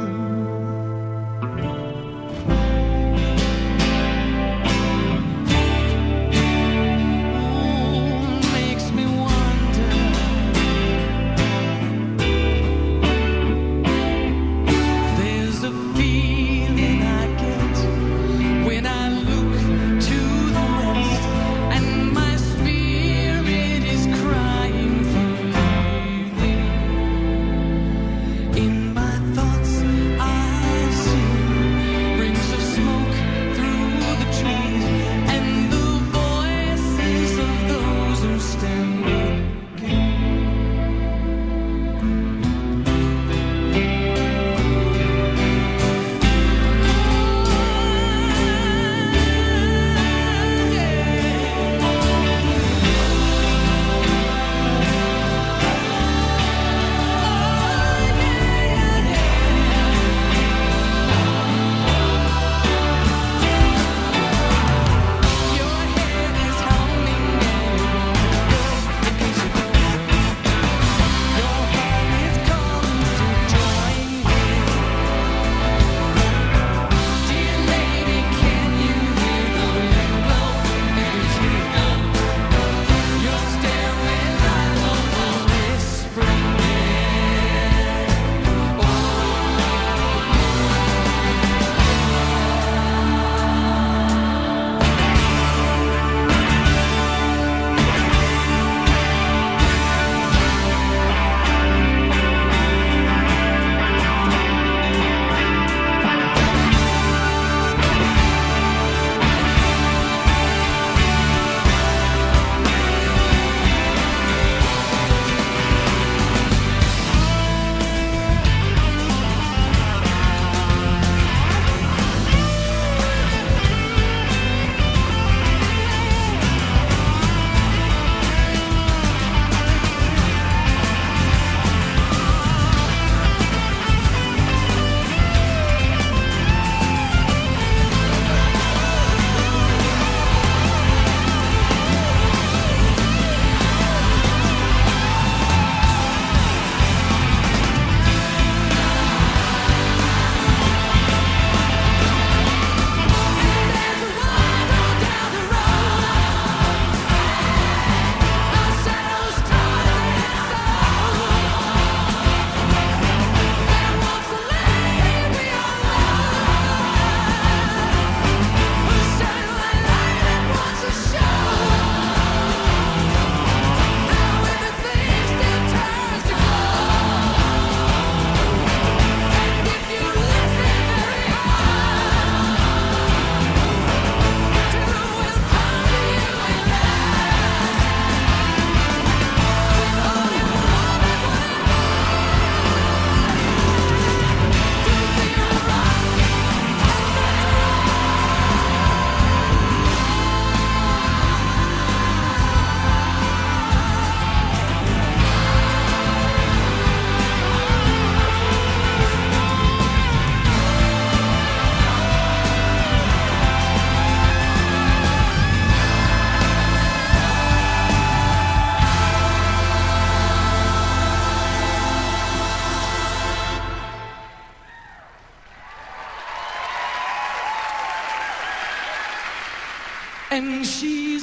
And she's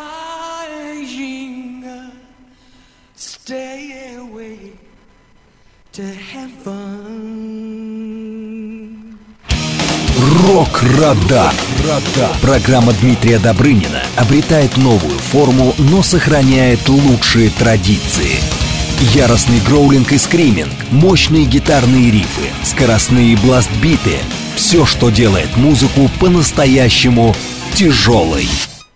buying a stairway to heaven. Рок-радар. Программа Дмитрия Добрынина обретает новую форму, но сохраняет лучшие традиции. Яростный гроулинг и скриминг, мощные гитарные рифы, скоростные бластбиты — все, что делает музыку по-настоящему тяжелой.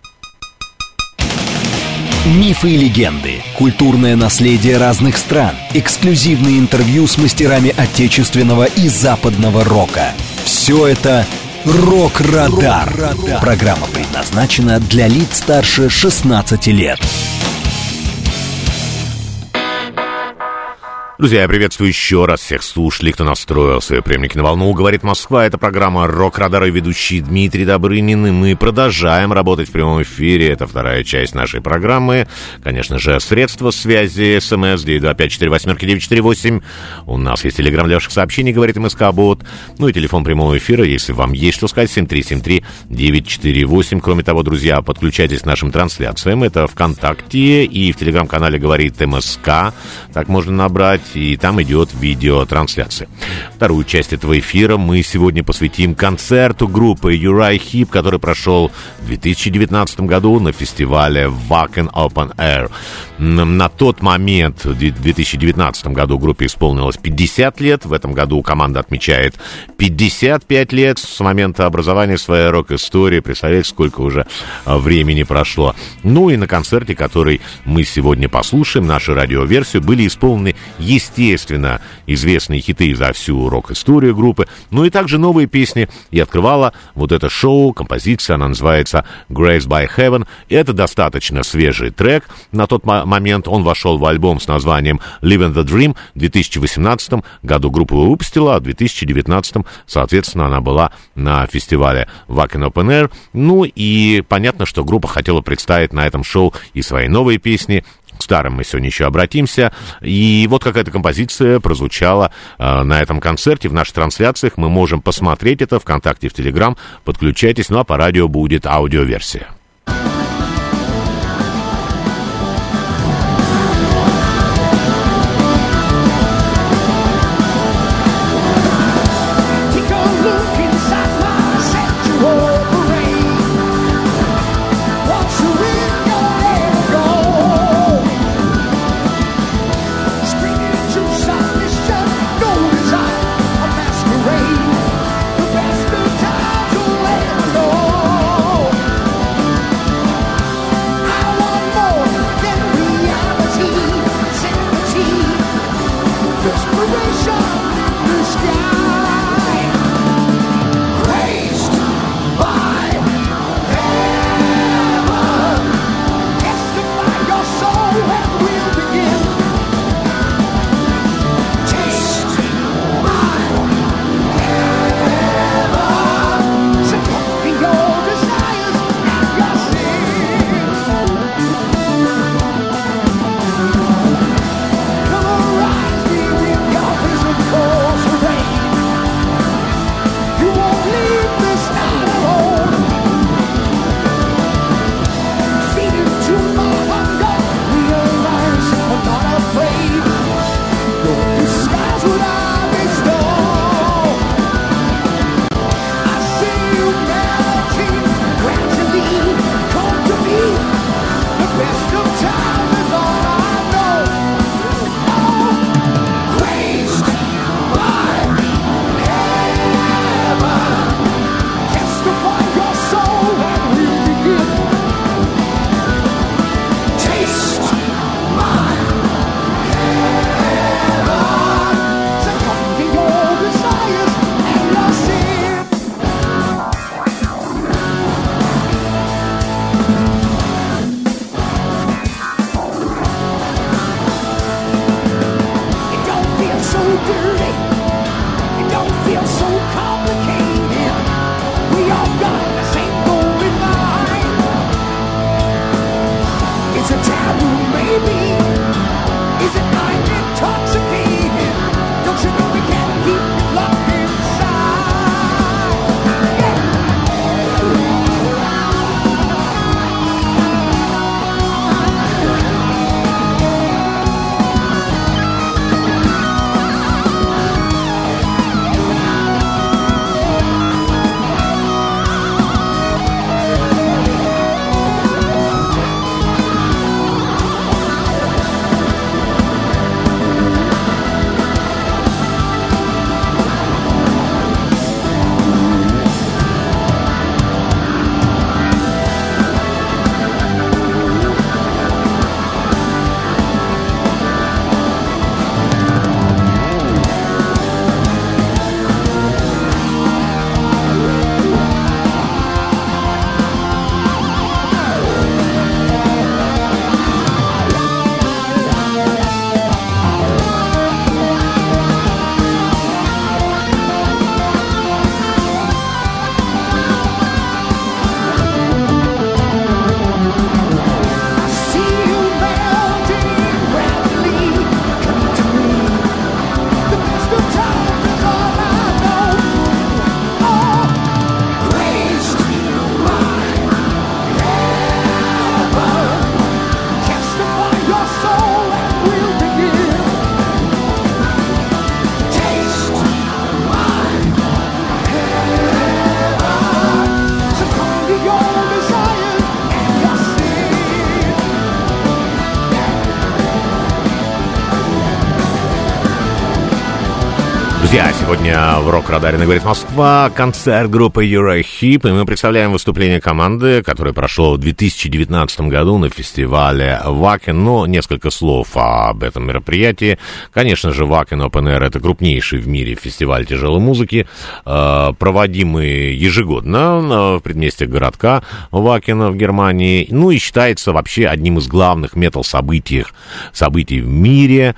Мифы и легенды, культурное наследие разных стран, эксклюзивные интервью с мастерами отечественного и западного рока. Все это «Рок-радар». Программа предназначена для лиц старше шестнадцати лет. Друзья, я приветствую еще раз всех слушателей, кто настроил свои приемники на волну. Говорит Москва, это программа «Рок-Радар» и ведущий Дмитрий Добрынин. И мы продолжаем работать в прямом эфире. Это вторая часть нашей программы. Конечно же, средства связи, смс девять два пять четыре восемь девять четыре восемь. У нас есть телеграм для ваших сообщений, говорит МСК-бот. Ну и телефон прямого эфира, если вам есть что сказать, семь три семь три девять четыре восемь. Кроме того, друзья, подключайтесь к нашим трансляциям. Это ВКонтакте и в телеграм-канале «Говорит МСК». Так можно набрать. И там идет видеотрансляция. Вторую часть этого эфира мы сегодня посвятим концерту группы Uriah Heep, который прошел в две тысячи девятнадцатом году на фестивале Wacken Open Air. На тот момент, в две тысячи девятнадцатом году, группе исполнилось пятьдесят лет. В этом году команда отмечает пятьдесят пять лет с момента образования своей рок-истории. Представляете, сколько уже времени прошло. Ну и на концерте, который мы сегодня послушаем, нашу радиоверсию, были исполнены естественно, известные хиты за всю рок-историю группы, но и также новые песни. И открывала вот это шоу, композиция, она называется «Grace by Heaven». Это достаточно свежий трек. На тот момент он вошел в альбом с названием «Living the Dream». В две тысячи восемнадцатом году группа его выпустила, а в две тысячи девятнадцатом, соответственно, она была на фестивале Wacken Open Air. Ну и понятно, что группа хотела представить на этом шоу и свои новые песни. К старым мы сегодня еще обратимся. И вот какая-то композиция прозвучала э, на этом концерте. В наших трансляциях мы можем посмотреть это ВКонтакте, в Телеграм. Подключайтесь. Ну а по радио будет аудиоверсия. The best of times will ever know. Друзья, сегодня в Рок-Радаре на «Говорит Москва» концерт группы Eurohip, и мы представляем выступление команды, которое прошло в две тысячи девятнадцатом году на фестивале Wacken. Но несколько слов об этом мероприятии. Конечно же, Wacken Open Air — это крупнейший в мире фестиваль тяжелой музыки, проводимый ежегодно в предместьях городка Wacken в Германии. Ну и считается вообще одним из главных метал-событий событий в мире.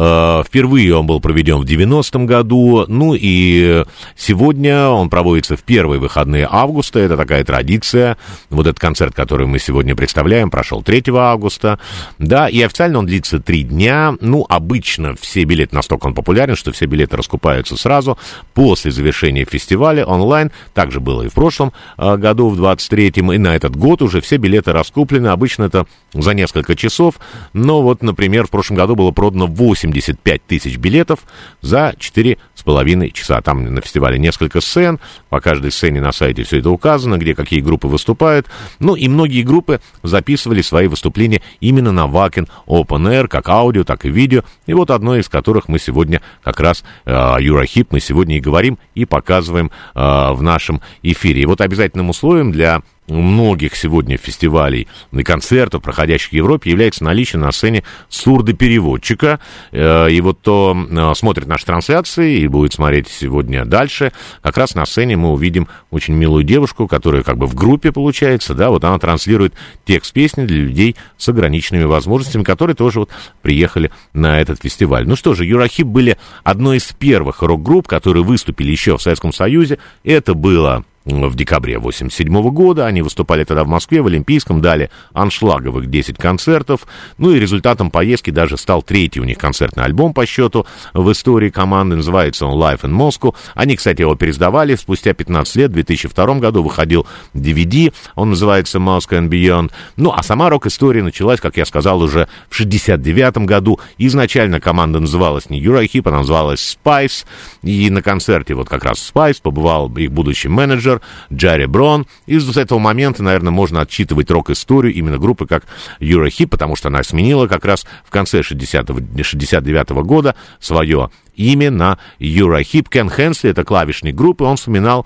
Впервые он был проведен в девяностом году. Ну и сегодня он проводится в первые выходные августа. Это такая традиция. Вот этот концерт, который мы сегодня представляем, прошел третьего августа. Да, и официально он длится три дня. Ну, обычно все билеты, настолько он популярен, что все билеты раскупаются сразу после завершения фестиваля онлайн. Так же было и в прошлом году, в двадцать третьем. И на этот год уже все билеты раскуплены. Обычно это за несколько часов. Но вот, например, в прошлом году было продано восемьдесят пять тысяч билетов за четыре с половиной часа. Там на фестивале несколько сцен, по каждой сцене на сайте все это указано, где какие группы выступают. Ну и многие группы записывали свои выступления именно на Wacken Open Air, как аудио, так и видео. И вот одно из которых мы сегодня как раз, э, Eurohip, мы сегодня и говорим, и показываем э, в нашем эфире. И вот обязательным условием для многих сегодня фестивалей и концертов, проходящих в Европе, является наличие на сцене сурдопереводчика. И вот кто смотрит наши трансляции и будет смотреть сегодня дальше, как раз на сцене мы увидим очень милую девушку, которая как бы в группе получается, да, вот она транслирует текст песни для людей с ограниченными возможностями, которые тоже вот приехали на этот фестиваль. Ну что же, Eurohip были одной из первых рок-групп, которые выступили еще в Советском Союзе. Это было в декабре восемьдесят седьмого года. Они выступали тогда в Москве, в Олимпийском, дали аншлаговых десять концертов. Ну и результатом поездки даже стал третий у них концертный альбом по счету в истории команды. Называется он Live in Moscow. Они, кстати, его переиздавали спустя пятнадцать лет. В две тысячи втором году выходил ди ви ди. Он называется Moscow and Beyond. Ну а сама рок-история началась, как я сказал, уже в шестьдесят девятом году. Изначально команда называлась не Eurohip, она называлась Spice. И на концерте вот как раз Spice побывал их будущий менеджер Джерри Брон. И с этого момента, наверное, можно отчитывать рок-историю именно группы как Eurohip, потому что она сменила как раз в конце шестьдесят девятого года свое имя на Eurohip. Кен Хенсли, это клавишник группы, он вспоминал,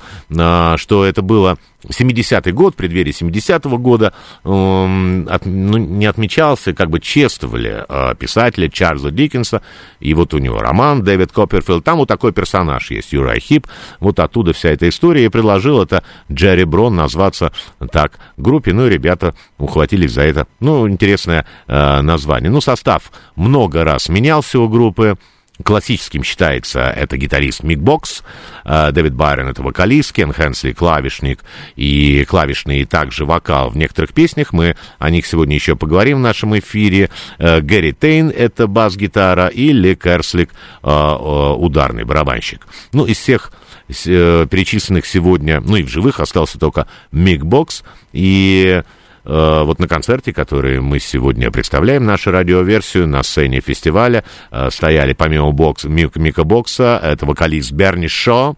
что это было семидесятый год, в преддверии семидесятого года, ну, не отмечался, как бы чествовали писателя Чарльза Диккенса, и вот у него роман Дэвид Копперфилд, там вот такой персонаж есть, Eurohip, вот оттуда вся эта история, и предложил это Джерри Брон назваться так группе, ну и ребята ухватились за это, ну, интересное название. Ну, состав много раз менялся у группы. Классическим считается это гитарист Мик Бокс, Дэвид Байрон — это вокалист, Кен Хенсли — клавишник и клавишный, и также вокал в некоторых песнях. Мы о них сегодня еще поговорим в нашем эфире. Гэри Тейн — это бас-гитара, и Ли Керслик — ударный барабанщик. Ну, из всех перечисленных сегодня, ну и в живых остался только Мик Бокс, и вот на концерте, который мы сегодня представляем, нашу радиоверсию, на сцене фестиваля стояли помимо бокс, Мик, Мика Бокса, это вокалист Берни Шо,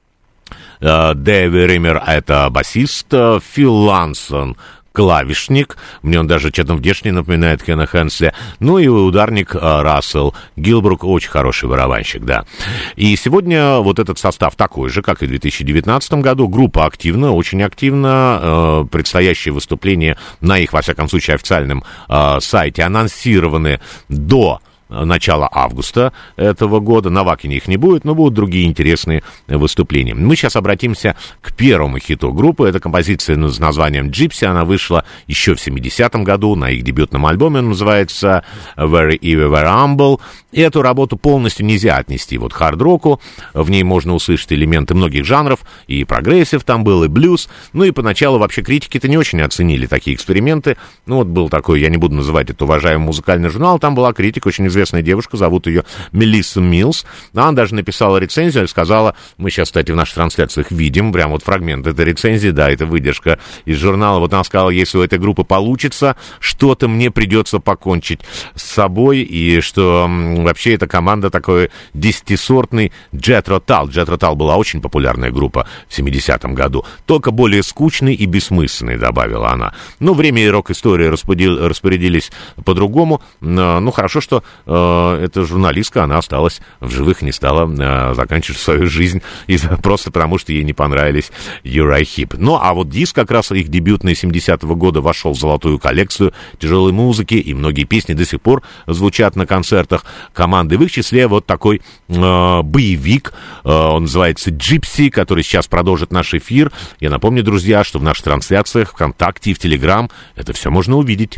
Дэви Риммер — это басист, Фил Лансон — клавишник, мне он даже что-то внешне напоминает Кена Хенсли, ну и ударник э, Рассел Гилбрук, очень хороший барабанщик, да. И сегодня вот этот состав такой же, как и в две тысячи девятнадцатом году, группа активна, очень активна, э, предстоящие выступления на их, во всяком случае, официальном э, сайте анонсированы до начала августа этого года. На Вакине их не будет, но будут другие интересные выступления. Мы сейчас обратимся к первому хиту группы. Это композиция с названием «Gypsy». Она вышла еще в семидесятом году на их дебютном альбоме. Он называется «Very Evil, Very Humble». И эту работу полностью нельзя отнести вот к хард-року. В ней можно услышать элементы многих жанров. И прогрессив там был, и блюз. Ну и поначалу вообще критики-то не очень оценили такие эксперименты. Ну вот был такой, я не буду называть это уважаемый музыкальный журнал, там была критика очень известная девушка, зовут ее Мелисса Милс. Она даже написала рецензию и сказала, мы сейчас, кстати, в наших трансляциях видим, прям вот фрагмент этой рецензии, да, это выдержка из журнала. Вот она сказала, если у этой группы получится, что-то мне придется покончить с собой, и что вообще эта команда такой десятисортный Jethro Tull. Jethro Tull была очень популярная группа в семидесятом году, только более скучный и бессмысленный, добавила она. Но время и рок-истории распорядились по-другому. Ну, хорошо, что э, эта журналистка, она осталась в живых, не стала э, заканчивать свою жизнь из-за, просто потому, что ей не понравились Uriah Heep. Ну, а вот диск как раз их дебютный семидесятого года вошел в золотую коллекцию тяжелой музыки, и многие песни до сих пор звучат на концертах команды. В их числе вот такой э, боевик, э, он называется «Gypsy», который сейчас продолжит наш эфир. Я напомню, друзья, что в наших трансляциях ВКонтакте и в Телеграм это все можно увидеть.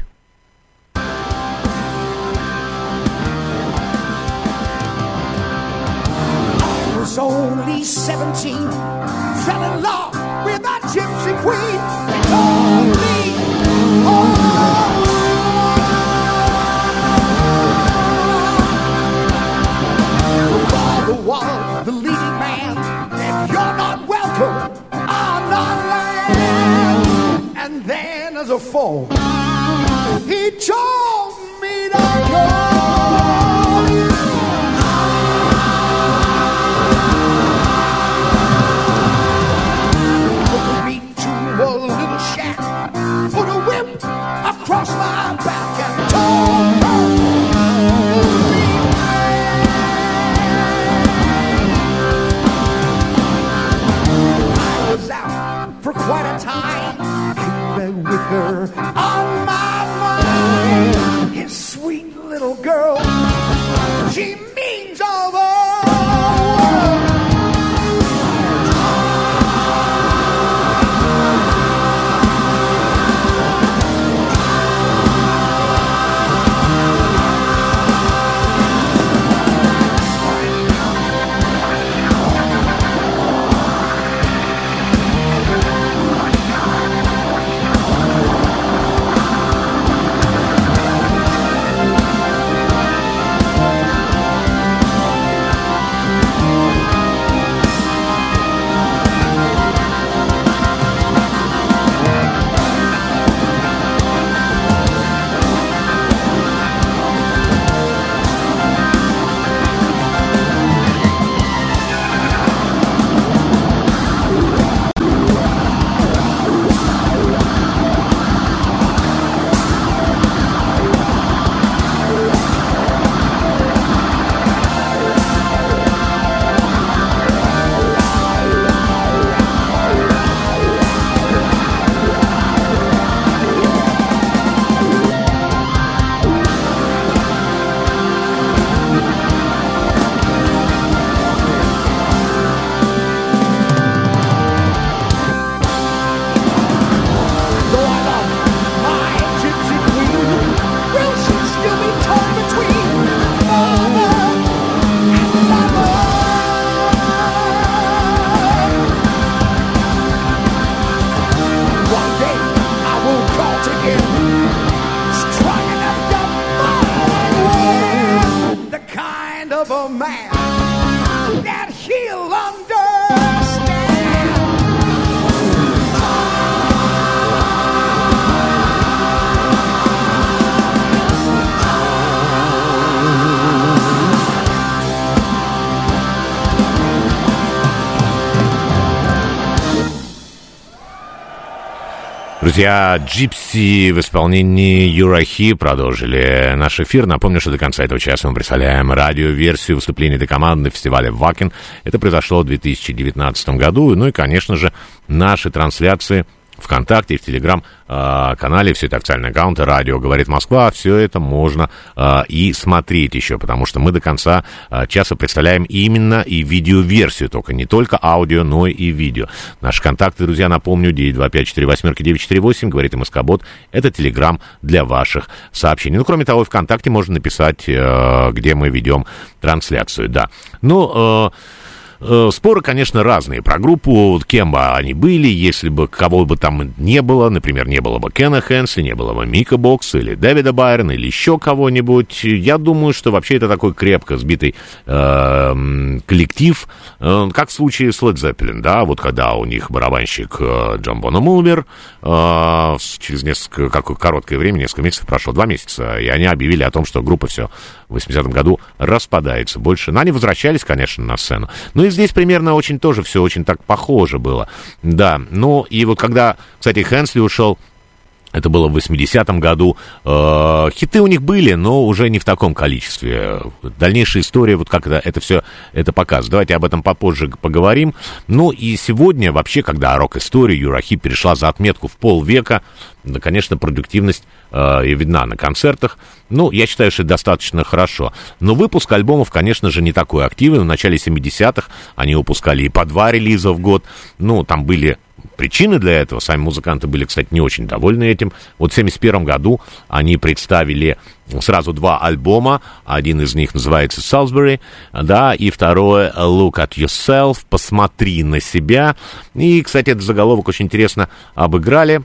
Only seventeen, fell in love with that gypsy queen. They told me, oh, father was the leading man, and you're not welcome on our land. And then as a fool, he told me to go. Put a whip across my back and told her I was out for quite a time, came back with her on my mind. His sweet little girl, she means all the world. Друзья, Gypsy в исполнении Uriah Heep продолжили наш эфир. Напомню, что до конца этого часа мы представляем радиоверсию выступления этой команды на фестивале Wacken. Это произошло в две тысячи девятнадцатом году. Ну и, конечно же, наши трансляции ВКонтакте и в Телеграм-канале, все это официальные аккаунты «Радио говорит Москва», все это можно а, и смотреть еще, потому что мы до конца а, часа представляем именно и видеоверсию, только не только аудио, но и видео. Наши контакты, друзья, напомню, девять два пять четыре восемь девять четыре восемь, говорит МСК-бот, это Телеграм для ваших сообщений. Ну, кроме того, ВКонтакте можно написать, а, где мы ведем трансляцию, да. Ну, а, споры, конечно, разные про группу, кем бы они были, если бы кого бы там не было, например, не было бы Кена Хенсли, не было бы Мика Бокса или Дэвида Байрона или еще кого-нибудь. Я думаю, что вообще это такой крепко сбитый э, коллектив, э, как в случае с Led Zeppelin, да, вот когда у них барабанщик э, Джон Бонем умер, э, через несколько, какое короткое время, несколько месяцев прошло, два месяца, и они объявили о том, что группа все в восьмидесятом году распадается больше. Но они возвращались, конечно, на сцену. Ну и здесь примерно очень тоже все очень так похоже было. Да, ну и вот когда, кстати, Хенсли ушел, Это было в восьмидесятом году. Э, хиты у них были, но уже не в таком количестве. Дальнейшая история, вот как это, это все это показывает. Давайте об этом попозже поговорим. Ну и сегодня вообще, когда рок-история Eurохип перешла за отметку в полвека, да, конечно, продуктивность э, видна на концертах. Ну, я считаю, что это достаточно хорошо. Но выпуск альбомов, конечно же, не такой активный. В начале семидесятых они выпускали и по два релиза в год. Ну, там были причины для этого. Сами музыканты были, кстати, не очень довольны этим. Вот в семьдесят первом году они представили сразу два альбома. Один из них называется «Salisbury», да, и второе «Look at Yourself», «Посмотри на себя». И, кстати, этот заголовок очень интересно обыграли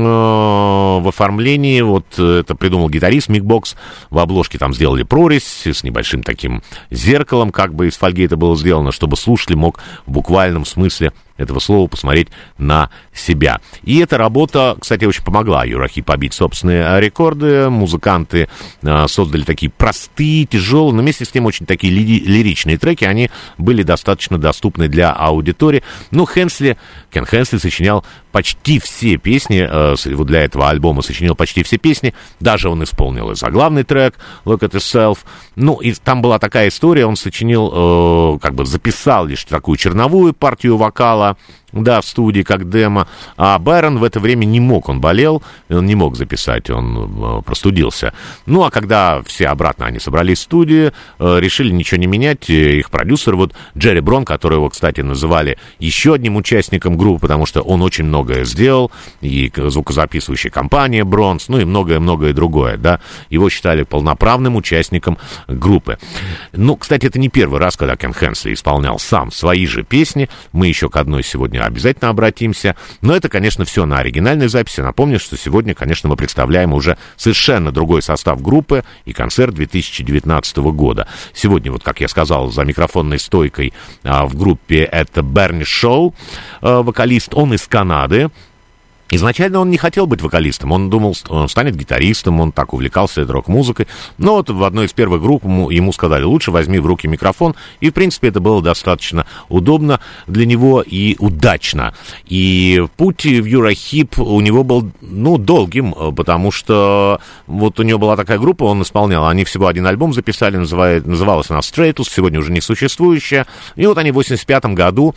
в оформлении. Вот это придумал гитарист Мик Бокс. В обложке там сделали прорезь с небольшим таким зеркалом, как бы из фольги это было сделано, чтобы слушатель мог в буквальном смысле этого слова посмотреть на себя. И эта работа, кстати, очень помогла Eurохип побить собственные рекорды. Музыканты э, создали такие простые, тяжелые, но вместе с тем очень такие ли- лиричные треки. Они были достаточно доступны для аудитории. Ну, Хенсли, Кен Хенсли сочинял почти все песни, э, вот для этого альбома сочинил почти все песни. Даже он исполнил и заглавный трек «Look at Yourself». Ну, и там была такая история, он сочинил, э, как бы записал лишь такую черновую партию вокала, да, в студии, как демо. А Байрон в это время не мог, он болел, он не мог записать, он э, простудился. Ну, а когда все обратно они собрались в студии, э, решили ничего не менять, их продюсер, вот Джерри Брон, которого, кстати, называли еще одним участником группы, потому что он очень многое сделал, и звукозаписывающая компания Бронс, ну и многое-многое другое, да, его считали полноправным участником группы. Ну, кстати, это не первый раз, когда Кен Хенсли исполнял сам свои же песни, мы еще к одной сегодня обязательно обратимся. Но это, конечно, все на оригинальной записи. Напомню, что сегодня, конечно, мы представляем уже совершенно другой состав группы и концерт две тысячи девятнадцатого года. Сегодня, вот как я сказал, за микрофонной стойкой а, в группе это Берни Шоу, а, вокалист, он из Канады. Изначально он не хотел быть вокалистом, он думал, он станет гитаристом, он так увлекался рок-музыкой. Но вот в одной из первых групп ему, ему сказали, лучше возьми в руки микрофон. И, в принципе, это было достаточно удобно для него и удачно. И путь в Eurохип у него был, ну, долгим, потому что вот у него была такая группа, он исполнял, они всего один альбом записали, называет, называлась она «Stratus», сегодня уже не существующая. И вот они в восемьдесят пятом году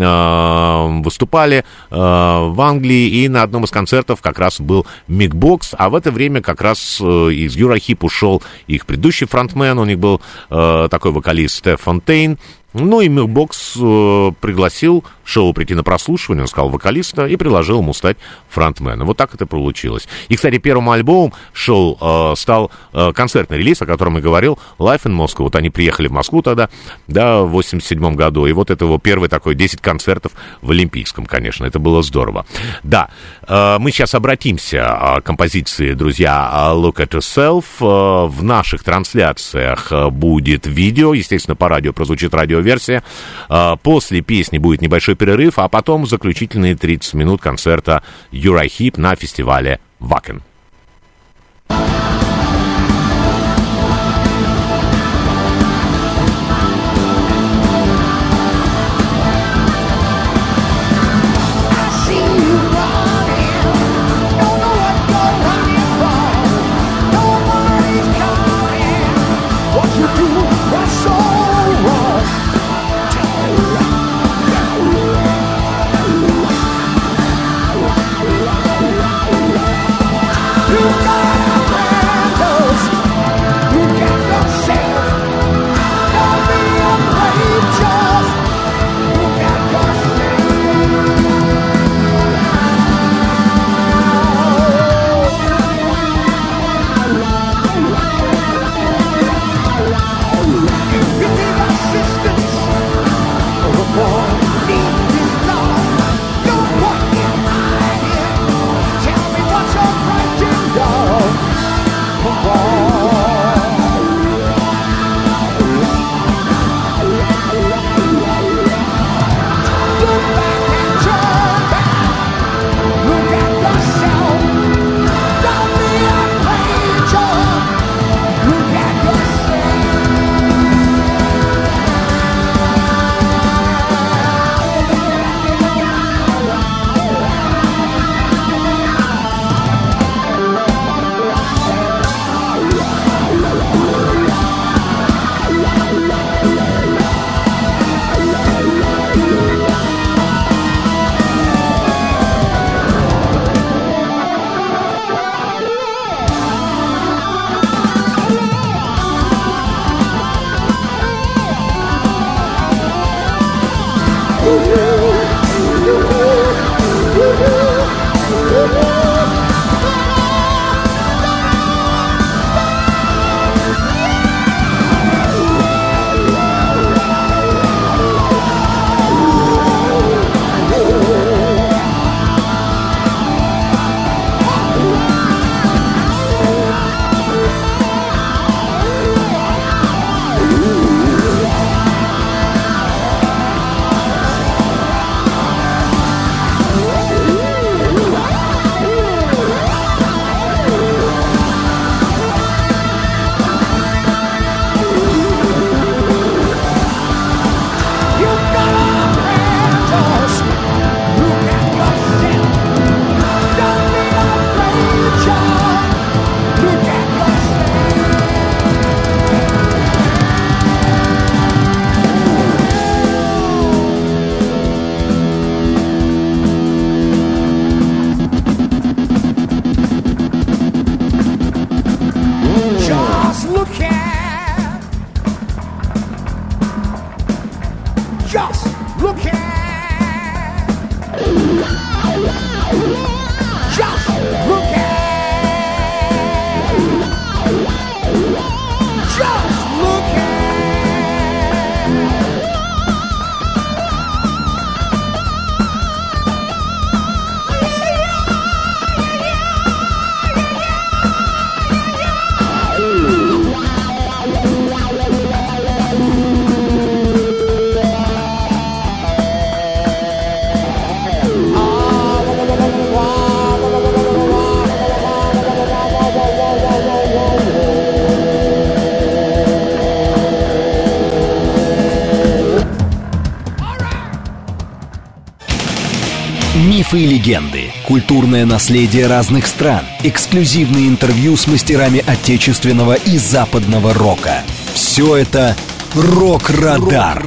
э, выступали э, в Англии, и на На одном из концертов как раз был Мик Бокс, а в это время как раз э, из Eurохип ушел их предыдущий фронтмен, у них был э, такой вокалист Стеф Фонтейн. Ну и Мик Бокс э, пригласил Шоу прийти на прослушивание, он сказал вокалиста, и предложил ему стать фронтменом. Вот так это получилось. И, кстати, первым альбомом Шоу э, стал э, концертный релиз, о котором я говорил, Live in Moscow. Вот они приехали в Москву тогда, да, в восемьдесят седьмом году, и вот это его первый такой десять концертов в Олимпийском, конечно, это было здорово. Да, э, мы сейчас обратимся к композиции, друзья, Look at Yourself. Э, в наших трансляциях будет видео, естественно, по радио прозвучит радиоверсия. Э, после песни будет небольшой перерыв, а потом заключительные тридцать минут концерта Eurохип на фестивале Wacken. Мифы и легенды, культурное наследие разных стран, эксклюзивные интервью с мастерами отечественного и западного рока. Все это «Рок-Радар».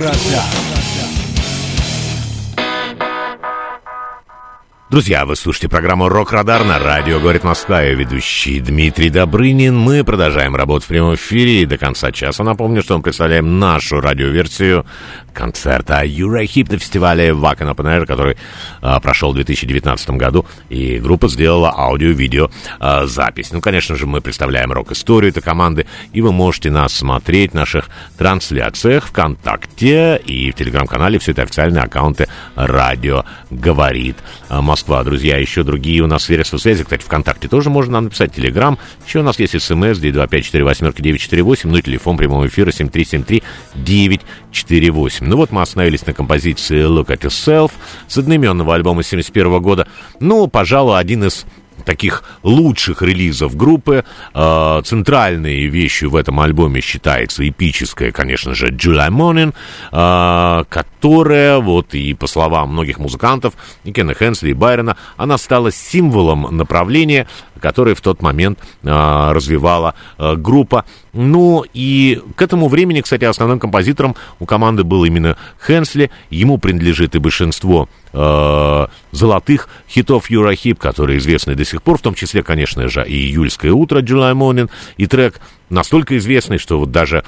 Друзья, вы слушаете программу «Рок-Радар» на радио «Говорит Москва». Я ведущий Дмитрий Добрынин. Мы продолжаем работу в прямом эфире. И до конца часа напомню, что мы представляем нашу радиоверсию концерта Eurahip на фестивале Wacken Open Air, который а, прошел в две тысячи девятнадцатом году. И группа сделала аудио-видео а, запись. Ну, конечно же, мы представляем рок-историю этой команды. И вы можете нас смотреть в наших трансляциях ВКонтакте и в Телеграм-канале. Все это официальные аккаунты «Радио Говорит Москва». Друзья, еще другие у нас средства связи. Кстати, ВКонтакте тоже можно нам написать, Телеграм. Еще у нас есть СМС девять два пять четыре восемь девять четыре восемь. Ну и телефон прямого эфира семь три семь три девять четыре восемь. Ну вот мы остановились на композиции Look at Yourself с одноименного альбома семьдесят первого года. Ну, пожалуй, один из таких лучших релизов группы. Э, центральной вещью в этом альбоме считается эпическая, конечно же, July Morning, э, которая, вот и по словам многих музыкантов, и Кена Хенсли, и Байрона, она стала символом направления, которое в тот момент э, развивала э, группа. Ну, и к этому времени, кстати, основным композитором у команды был именно Хенсли. Ему принадлежит и большинство э, золотых хитов Eurahip, которые известны до сих пор, в том числе, конечно же, и «Июльское утро» July Morning, и трек настолько известный, что вот даже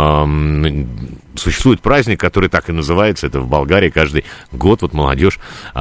э, существует праздник, который так и называется, это в Болгарии каждый год, вот молодежь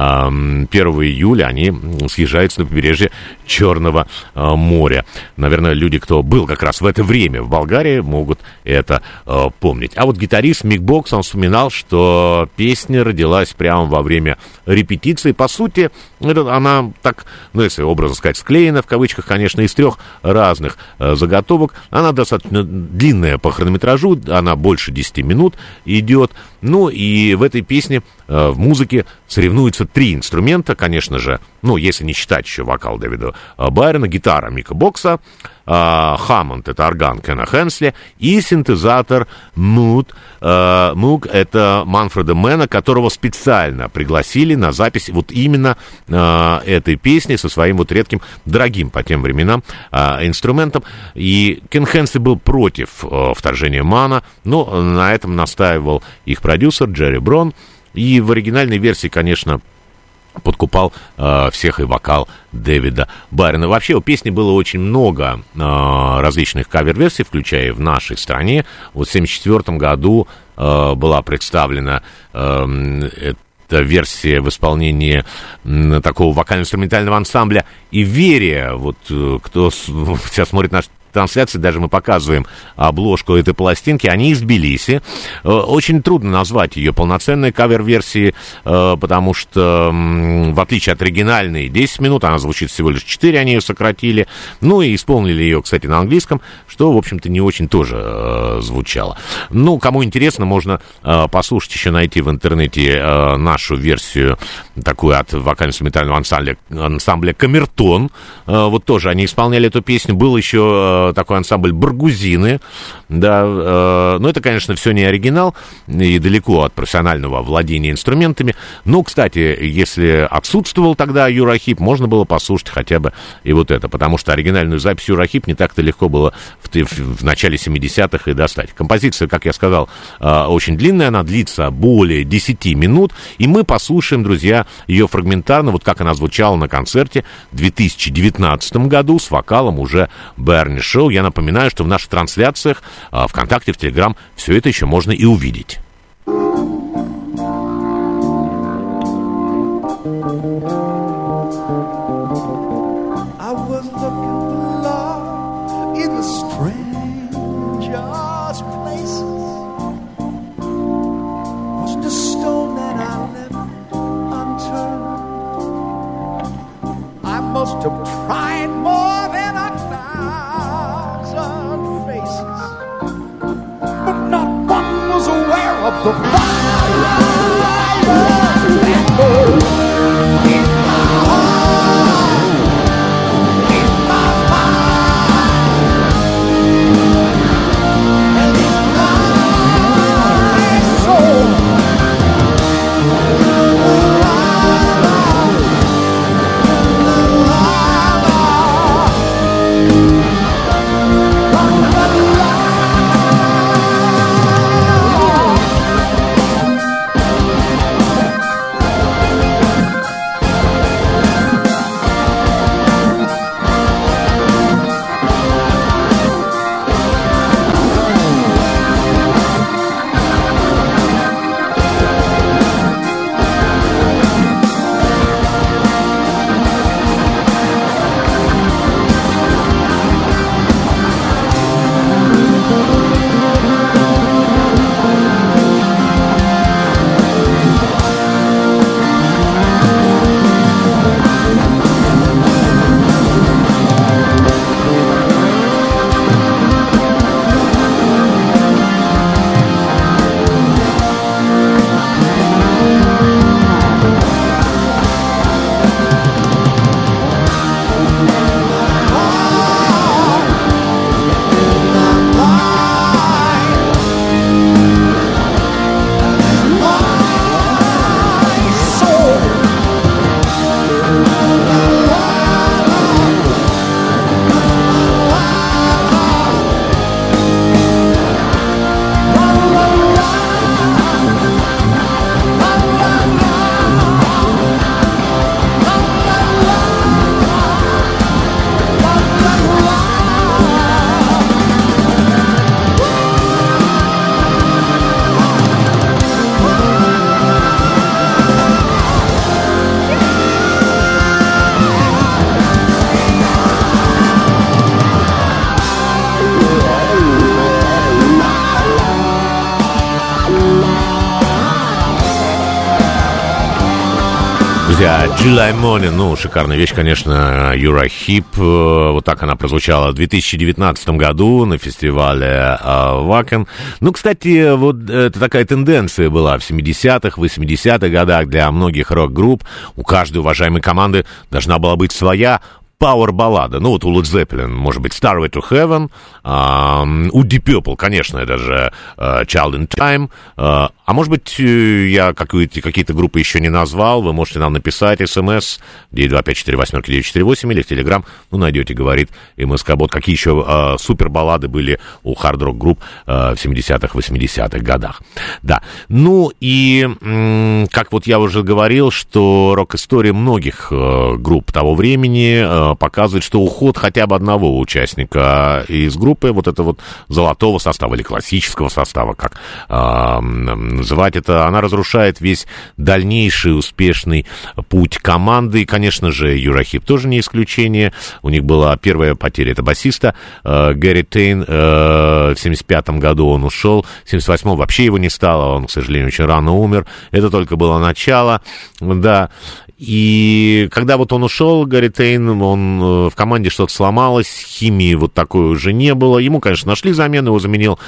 э, первого июля, они съезжаются на побережье Черного э, моря. Наверное, люди, кто был как раз в это время в Болгарии, могут это э, помнить. А вот гитарист Мик Бокс, он вспоминал, что песня родилась прямо во время репетиции. По сути, это, она так, ну, если образно сказать, склеена, в кавычках, конечно, из трех разных э, заготовок. Она достаточно длинная по хронометражу, она больше десяти минут идет. Ну, и в этой песне, э, в музыке соревнуются три инструмента, конечно же, ну, если не считать еще вокал Дэвида Байрона, гитара Мика Бокса, э, Хаммонд — это орган Кена Хенсли, и синтезатор Moog, э, Moog — это Манфреда Мэна, которого специально пригласили на запись вот именно э, этой песни со своим вот редким, дорогим по тем временам э, инструментом. И Кен Хенсли был против э, вторжения Мана, но на этом настаивал их продюсер Джерри Брон. И в оригинальной версии, конечно, подкупал э, всех и вокал Дэвида Байрона. Вообще у песни было очень много э, различных кавер-версий, включая в нашей стране. Вот в семьдесят четвёртом году э, была представлена э, эта версия в исполнении э, такого вокально-инструментального ансамбля «Иверия». Вот э, кто с, сейчас смотрит наш трансляции, даже мы показываем обложку этой пластинки, они из Тбилиси. Очень трудно назвать ее полноценной кавер-версией, потому что, в отличие от оригинальной десять минут, она звучит всего лишь четыре, они ее сократили. Ну и исполнили ее, кстати, на английском, что, в общем-то, не очень тоже звучало. Ну, кому интересно, можно послушать, еще найти в интернете нашу версию, такую от вокально-инструментального ансамбля, ансамбля «Камертон». Вот тоже они исполняли эту песню. Был еще такой ансамбль «Баргузины», да, э, но это, конечно, все не оригинал и далеко от профессионального владения инструментами. Но, кстати, если отсутствовал тогда Eurahip, можно было послушать хотя бы и вот это, потому что оригинальную запись Eurahip не так-то легко было в, в, в начале семидесятых и достать. Композиция, как я сказал, э, очень длинная, она длится более десяти минут, и мы послушаем, друзья, ее фрагментарно, вот как она звучала на концерте в две тысячи девятнадцатом году с вокалом уже Берни Шоу. Я напоминаю, что в наших трансляциях а, ВКонтакте, в Телеграм все это еще можно и увидеть. Must have tried more than a thousand faces, but not one was aware of the fire that burned in my heart, in my mind, and in my soul. Друзья, July Morning, ну, шикарная вещь, конечно, Uriah Heep. Вот так она прозвучала в две тысячи девятнадцатом году на фестивале Wacken. Ну, кстати, вот это такая тенденция была в семидесятых, восьмидесятых годах для многих рок-групп. У каждой уважаемой команды должна была быть своя пауэр-баллада. Ну, вот у Led Zeppelin, может быть, Starway to Heaven, uh, у Deep Purple, конечно, это же uh, Child in Time, uh, а может быть, я какие-то, какие-то группы еще не назвал, вы можете нам написать смс девять два пять четыре восемь девять четыре восемь или в Телеграм, ну, найдете, говорит МСК-бот, какие еще uh, супер-баллады были у хард-рок-групп uh, в семидесятых, восьмидесятых годах. Да, ну, и м- как вот я уже говорил, что рок-история многих uh, групп того времени uh, показывает, что уход хотя бы одного участника из группы, вот это вот золотого состава или классического состава, как э, называть это, она разрушает весь дальнейший успешный путь команды. И, конечно же, Uriah Heep тоже не исключение. У них была первая потеря, это басиста э, Гэри Тейн. Э, в семьдесят пятом году он ушел, в семьдесят восьмом вообще его не стало, он, к сожалению, очень рано умер. Это только было начало, да. И когда вот он ушел, Гэри Тейн, он в команде что-то сломалось, химии вот такой уже не было. Ему, конечно, нашли замену, его заменил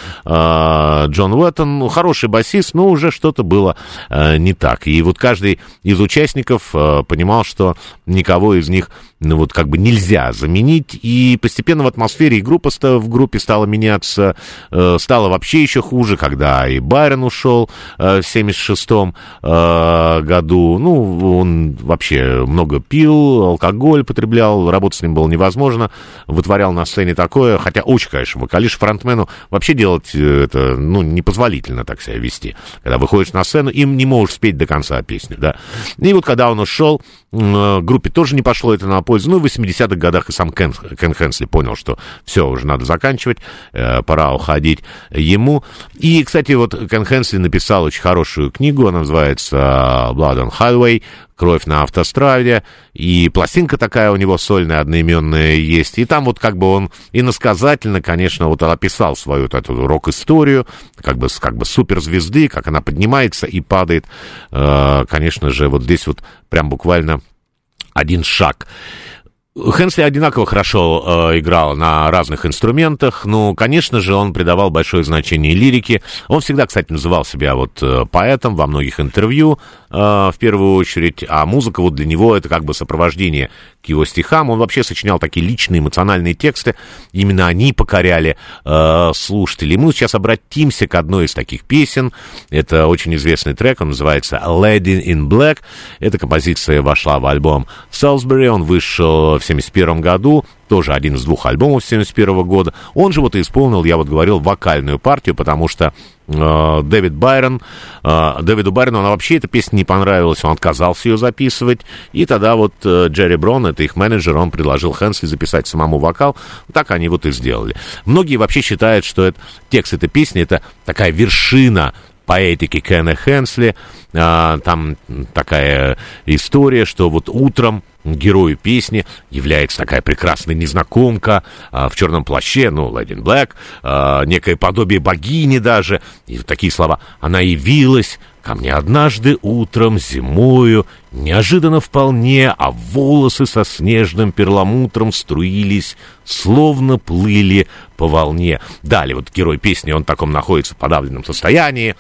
э, Джон Уэттон. Ну, хороший басист, но уже что-то было э, не так. И вот каждый из участников э, понимал, что никого из них, ну, вот как бы нельзя заменить. И постепенно в атмосфере и группа в группе стала меняться. Э, стало вообще еще хуже, когда и Байрон ушел э, в семьдесят шестом э, году. Ну, он вообще много пил, алкоголь потреблял, работать с ним было невозможно, вытворял на сцене такое, хотя очень, конечно, вокалист, фронтмену вообще делать это, ну, непозволительно так себя вести. Когда выходишь на сцену, им не можешь спеть до конца песню, да. И вот когда он ушел, группе тоже не пошло это на пользу. Ну, в восьмидесятых годах и сам Кен, Кен Хенсли понял, что все, уже надо заканчивать, э, пора уходить ему. И, кстати, вот Кен Хенсли написал очень хорошую книгу, она называется «Blood on Highway», «Кровь на автостраде», и пластинка такая у него сольная, одноименная есть, и там вот как бы он иносказательно, конечно, вот описал свою вот эту рок-историю, как бы, как бы суперзвезды, как она поднимается и падает, э, конечно же, вот здесь вот прям буквально один шаг. Хенсли одинаково хорошо э, играл на разных инструментах, но, конечно же, он придавал большое значение лирике. Он всегда, кстати, называл себя вот э, поэтом во многих интервью, э, в первую очередь, а музыка вот для него это как бы сопровождение к его стихам. Он вообще сочинял такие личные эмоциональные тексты, именно они покоряли э, слушателей. Мы сейчас обратимся к одной из таких песен. Это очень известный трек, он называется «Lady in Black». Эта композиция вошла в альбом «Salisbury», он вышел в семьдесят первом году, тоже один из двух альбомов семьдесят первого года. Он же вот и исполнил, я вот говорил, вокальную партию, потому что э, Дэвид Байрон, э, Дэвиду Байрону она вообще эта песня не понравилась, он отказался ее записывать, и тогда вот э, Джерри Брон, это их менеджер, он предложил Хенсли записать самому вокал, так они вот и сделали. Многие вообще считают, что это, текст этой песни, это такая вершина поэтики Кена Хенсли, а, там такая история, что вот утром герою песни является такая прекрасная незнакомка а, в черном плаще, ну, Lady in Black, а, некое подобие богини даже, и вот такие слова. Она явилась ко мне однажды утром, зимою, неожиданно вполне, а волосы со снежным перламутром струились, словно плыли по волне. Далее вот герой песни, он в таком находится в подавленном состоянии,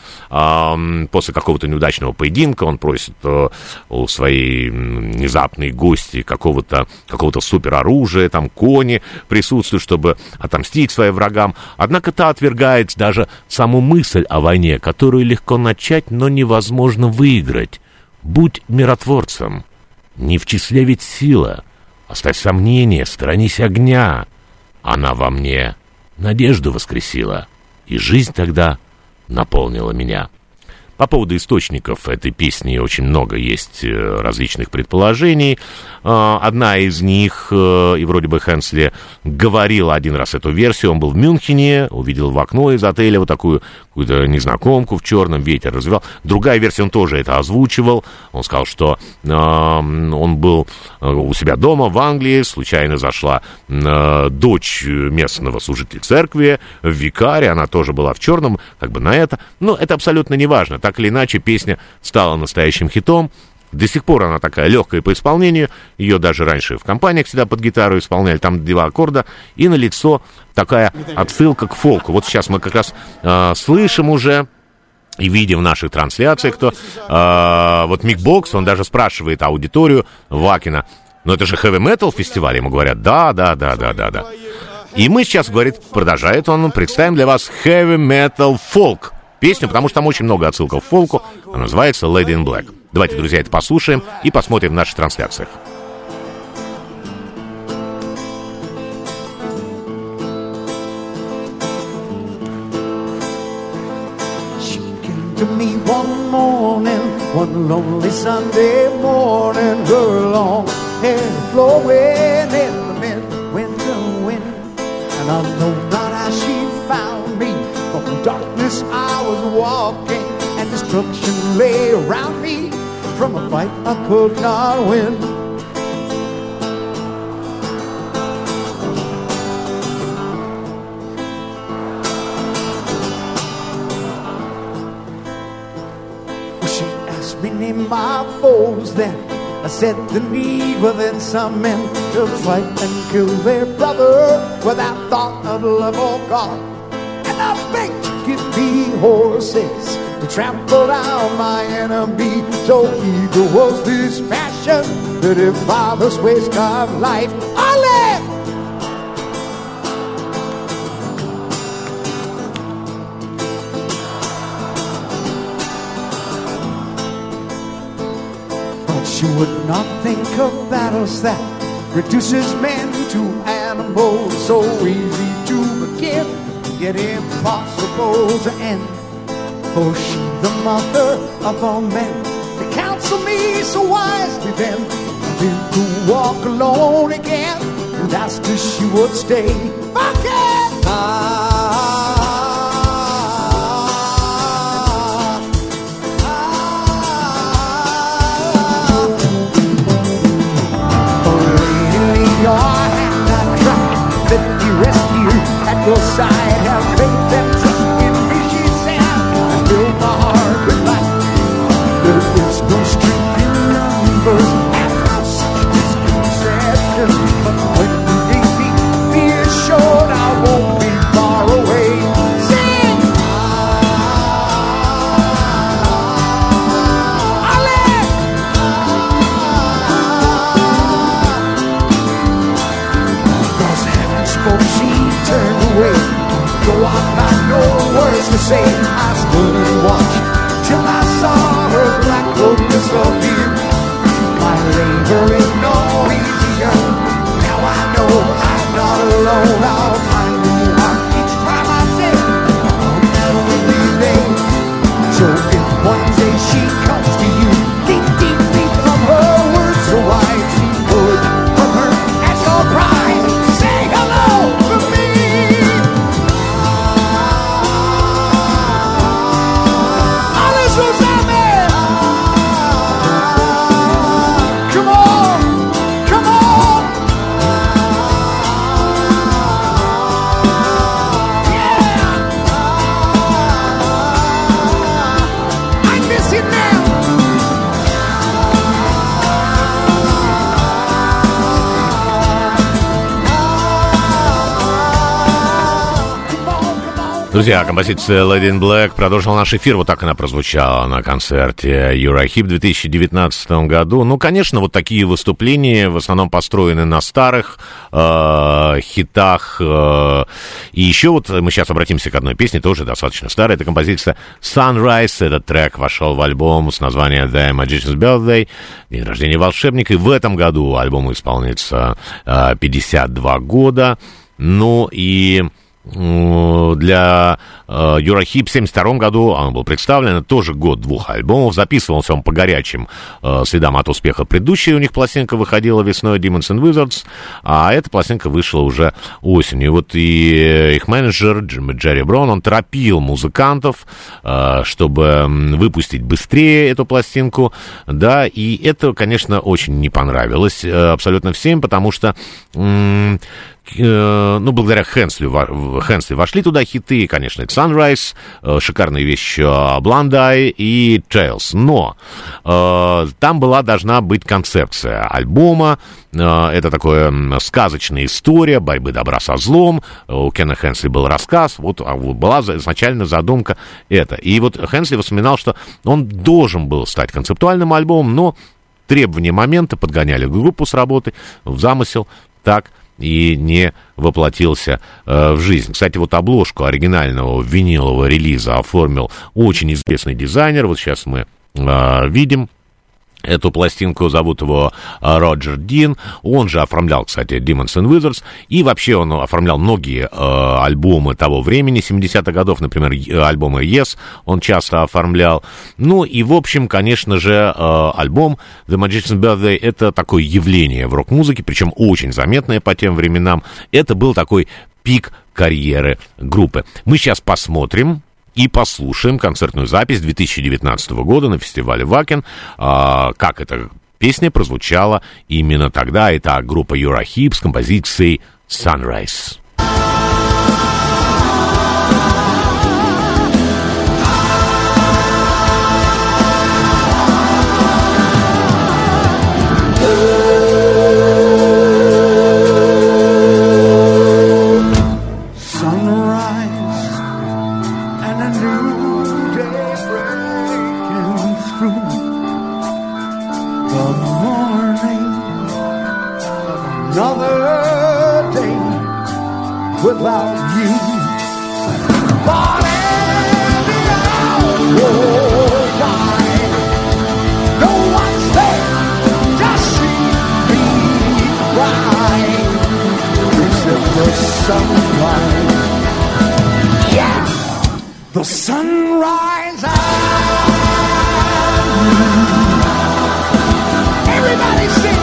э, после какого-то неудачного поединка, он просит э, у своей внезапной гости какого-то, какого-то супероружия, там кони присутствуют, чтобы отомстить своим врагам. Однако та отвергает даже саму мысль о войне, которую легко начать, но невозможно выиграть. Будь миротворцем, не в числе ведь сила. Оставь сомнения, сторонись огня. Она во мне надежду воскресила, и жизнь тогда наполнила меня. По поводу источников этой песни очень много есть различных предположений. Одна из них, и вроде бы Хенсли говорил один раз эту версию, он был в Мюнхене, увидел в окно из отеля вот такую какую-то незнакомку в черном, ветер развивал. Другая версия, он тоже это озвучивал. Он сказал, что э, он был у себя дома в Англии, случайно зашла э, дочь местного служителя церкви, викария, она тоже была в черном, как бы на это. Но это абсолютно не важно. Так или иначе, песня стала настоящим хитом. До сих пор она такая легкая по исполнению. Ее даже раньше в компаниях всегда под гитару исполняли. Там два аккорда. И на лицо такая отсылка к фолку. Вот сейчас мы как раз э, слышим уже и видим в наших трансляциях, кто... Э, вот Мик Бокс, он даже спрашивает аудиторию Вакина. Но это же хэви-метал фестиваль. Ему говорят, да, да, да, да, да, да. И мы сейчас, говорит, продолжает он, представим для вас хэви-метал фолк песню, потому что там очень много отсылков к фолку. Она называется Lady in Black. Давайте, друзья, это послушаем и посмотрим в наших трансляциях. To me one morning, one lonely Sunday morning, her long hair flowing in the midwinter wind, and I know not how she found me. From the darkness I was walking, and destruction lay around me from a fight I could not win. We named my foes then. I said the need within some men to fight and kill their brother without thought of love or God. And I begged to give me horses to trample down my enemy. So eager was this passion that if I must waste my life, I live. She would not think of battles that reduces men to animals, so easy to begin, yet impossible to end. For she, the mother of all men, to counsel me so wisely then, did to walk alone again, and asked if she would stay. Fuck it! Ah. At your side, have faith and trust in me, she said, and fill my heart with light. There is no strength in numbers, and no such misconception. But when you need me, be assured I won't be far away. Sing! Olive! Cause heaven spoke, she turned away. Though I've got no words to say, I stood and watched till I saw her black cloak disappear. My labor is no easier. Now I know I'm not alone. I'll find new heart each time I say I'll never believe. So if one day she comes to you, deep, deep, deep from her words so wide, she would put her as your prize. Say hello to me. Come on, come on. Yeah. I miss it now. Друзья, композиция Lady in Black продолжила наш эфир. Вот так она прозвучала на концерте Eurahip в две тысячи девятнадцатом году. Ну, конечно, вот такие выступления в основном построены на старых э, хитах. Э, и еще вот мы сейчас обратимся к одной песне, тоже достаточно старой. Это композиция Sunrise. Этот трек вошел в альбом с названием The Magician's Birthday, день рождения волшебника. И в этом году альбому исполнится э, пятьдесят два года. Ну и... Для э, Eurahip в семьдесят втором году он был представлен, тоже год двух альбомов, записывался он по горячим э, следам от успеха. Предыдущая у них пластинка выходила весной, Demons and Wizards, а эта пластинка вышла уже осенью. И вот и их менеджер Джерри Брон, он торопил музыкантов, э, чтобы выпустить быстрее эту пластинку, да, и это, конечно, очень не понравилось э, абсолютно всем, потому что э, ну, благодаря Хенсли, Хенсли вошли туда хиты, конечно, это Sunrise, шикарная вещь Blind Eye и Trails. Но э, там была должна быть концепция альбома. Э, это такая сказочная история борьбы добра со злом. У Кена Хенсли был рассказ. Вот была изначально задумка это. И вот Хенсли вспоминал, что он должен был стать концептуальным альбомом, но требования момента подгоняли группу с работы в замысел так и не воплотился э, в жизнь. Кстати, вот обложку оригинального винилового релиза оформил очень известный дизайнер. Вот сейчас мы э, видим эту пластинку, зовут его Роджер Дин. Он же оформлял, кстати, Demons and Wizards. И вообще он оформлял многие э, альбомы того времени, семидесятых годов, например, альбомы Yes он часто оформлял. Ну и, в общем, конечно же, э, альбом The Magician's Birthday — это такое явление в рок-музыке, причем очень заметное по тем временам. Это был такой пик карьеры группы. Мы сейчас посмотрим и послушаем концертную запись две тысячи девятнадцатого года на фестивале Wacken, а, как эта песня прозвучала именно тогда. Это группа Uriah Heep с композицией Sunrise. Another day without you. But every hour died. No one's there to see me cry. Except the sunrise. Yeah, the sunrise. Everybody sing.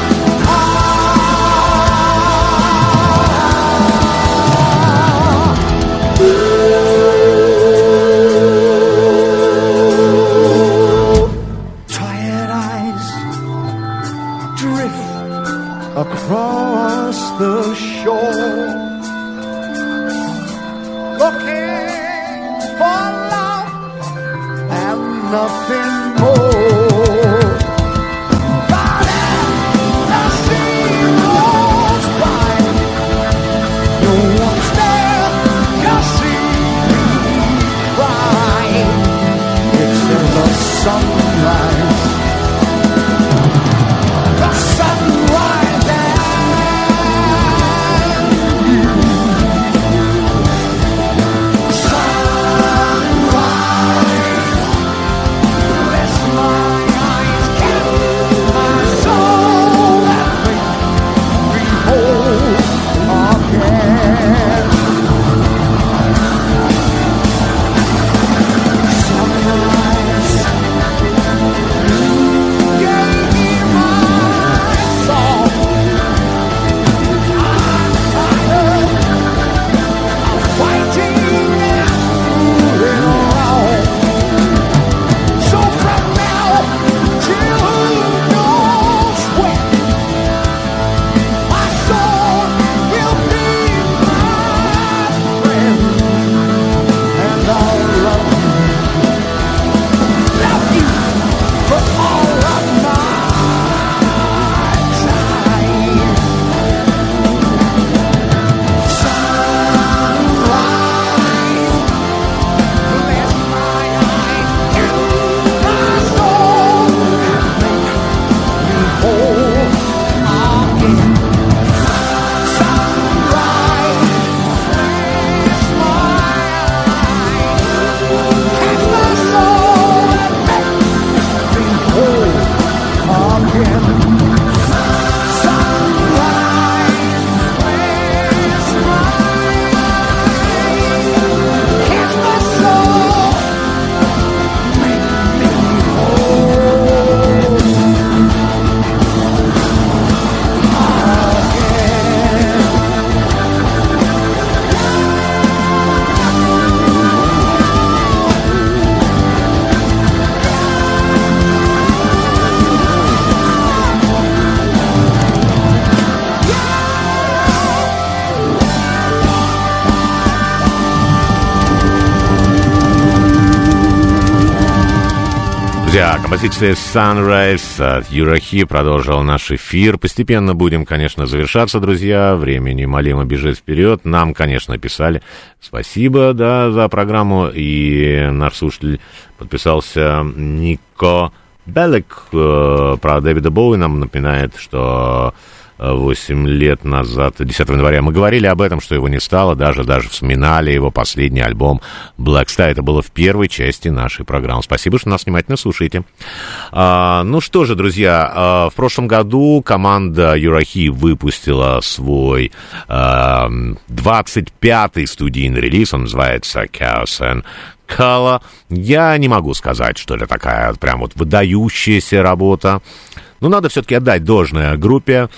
Across the shore, looking for love and nothing more. But as the sea rolls by, no one's there to see me cry. It's in the sunrise, the sunrise. Smile. Друзья, композиция Sunrise от Юрахи продолжила наш эфир. Постепенно будем, конечно, завершаться, друзья. Время неумолимо бежит вперед. Нам, конечно, писали. Спасибо, да, за программу. И наш слушатель подписался Нико Белек про Дэвида Боуи. Нам напоминает, что восемь лет назад, десятого января, мы говорили об этом, что его не стало, даже, даже вспоминали его последний альбом Black Star. Это было в первой части нашей программы. Спасибо, что нас внимательно слушаете. А, ну что же, друзья, а, в прошлом году команда Юрахи выпустила свой а, двадцать пятый студийный релиз, он называется Chaos and Color. Я не могу сказать, что это такая прям вот выдающаяся работа. Но надо все-таки отдать должное группе,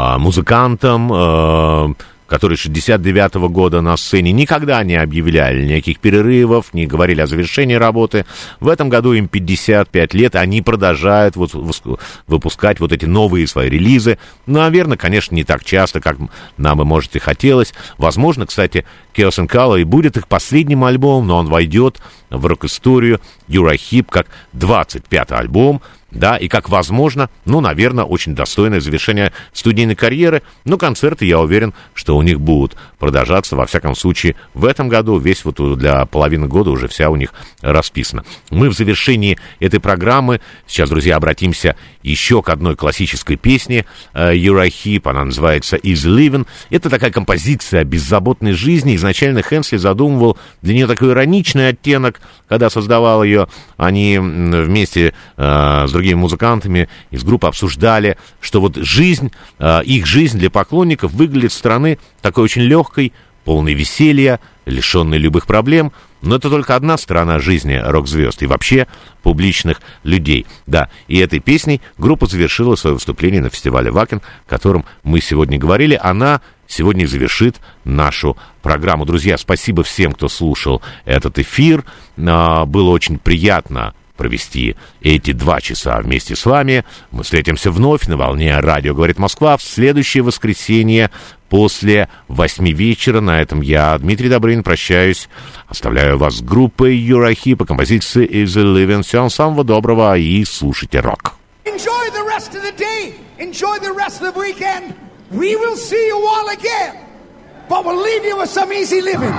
музыкантам, которые шестьдесят девятого года на сцене никогда не объявляли никаких перерывов, не говорили о завершении работы. В этом году им пятьдесят пять лет, они продолжают вот выпускать вот эти новые свои релизы. Наверное, конечно, не так часто, как нам бы, может, и хотелось. Возможно, кстати, Chaos and Color и будет их последним альбомом, но он войдет в рок-историю Юрахи как двадцать пятый альбом. Да, и как возможно, ну, наверное, очень достойное завершение студийной карьеры. Но концерты, я уверен, что у них будут продолжаться, во всяком случае, в этом году. Весь вот для половины года уже вся у них расписана. Мы в завершении этой программы сейчас, друзья, обратимся еще к одной классической песне Юрахи. Она называется «Easy Living». Это такая композиция о беззаботной жизни. Изначально Хенсли задумывал для нее такой ироничный оттенок, когда создавал ее. Они вместе э, с другими музыкантами из группы обсуждали, что вот жизнь, э, их жизнь для поклонников выглядит со стороны такой очень легкой, полной веселья, лишенной любых проблем. Но это только одна сторона жизни рок-звезд и вообще публичных людей. Да, и этой песней группа завершила свое выступление на фестивале Wacken, о котором мы сегодня говорили. Она сегодня завершит нашу программу. Друзья, спасибо всем, кто слушал этот эфир. А, было очень приятно провести эти два часа вместе с вами. Мы встретимся вновь на волне «Радио говорит Москва» в следующее воскресенье после восьми вечера. На этом я, Дмитрий Добрынин, прощаюсь. Оставляю вас с группой Юрахи по композиции «Easy Living». Всем самого доброго и слушайте рок. Enjoy the rest of the day. Enjoy the rest of the weekend. We will see you all again. But we'll leave you with some easy living.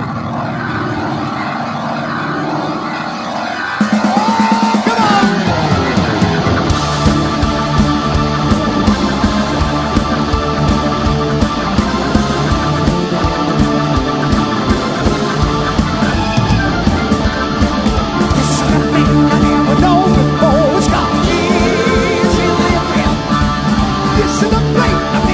This is the place.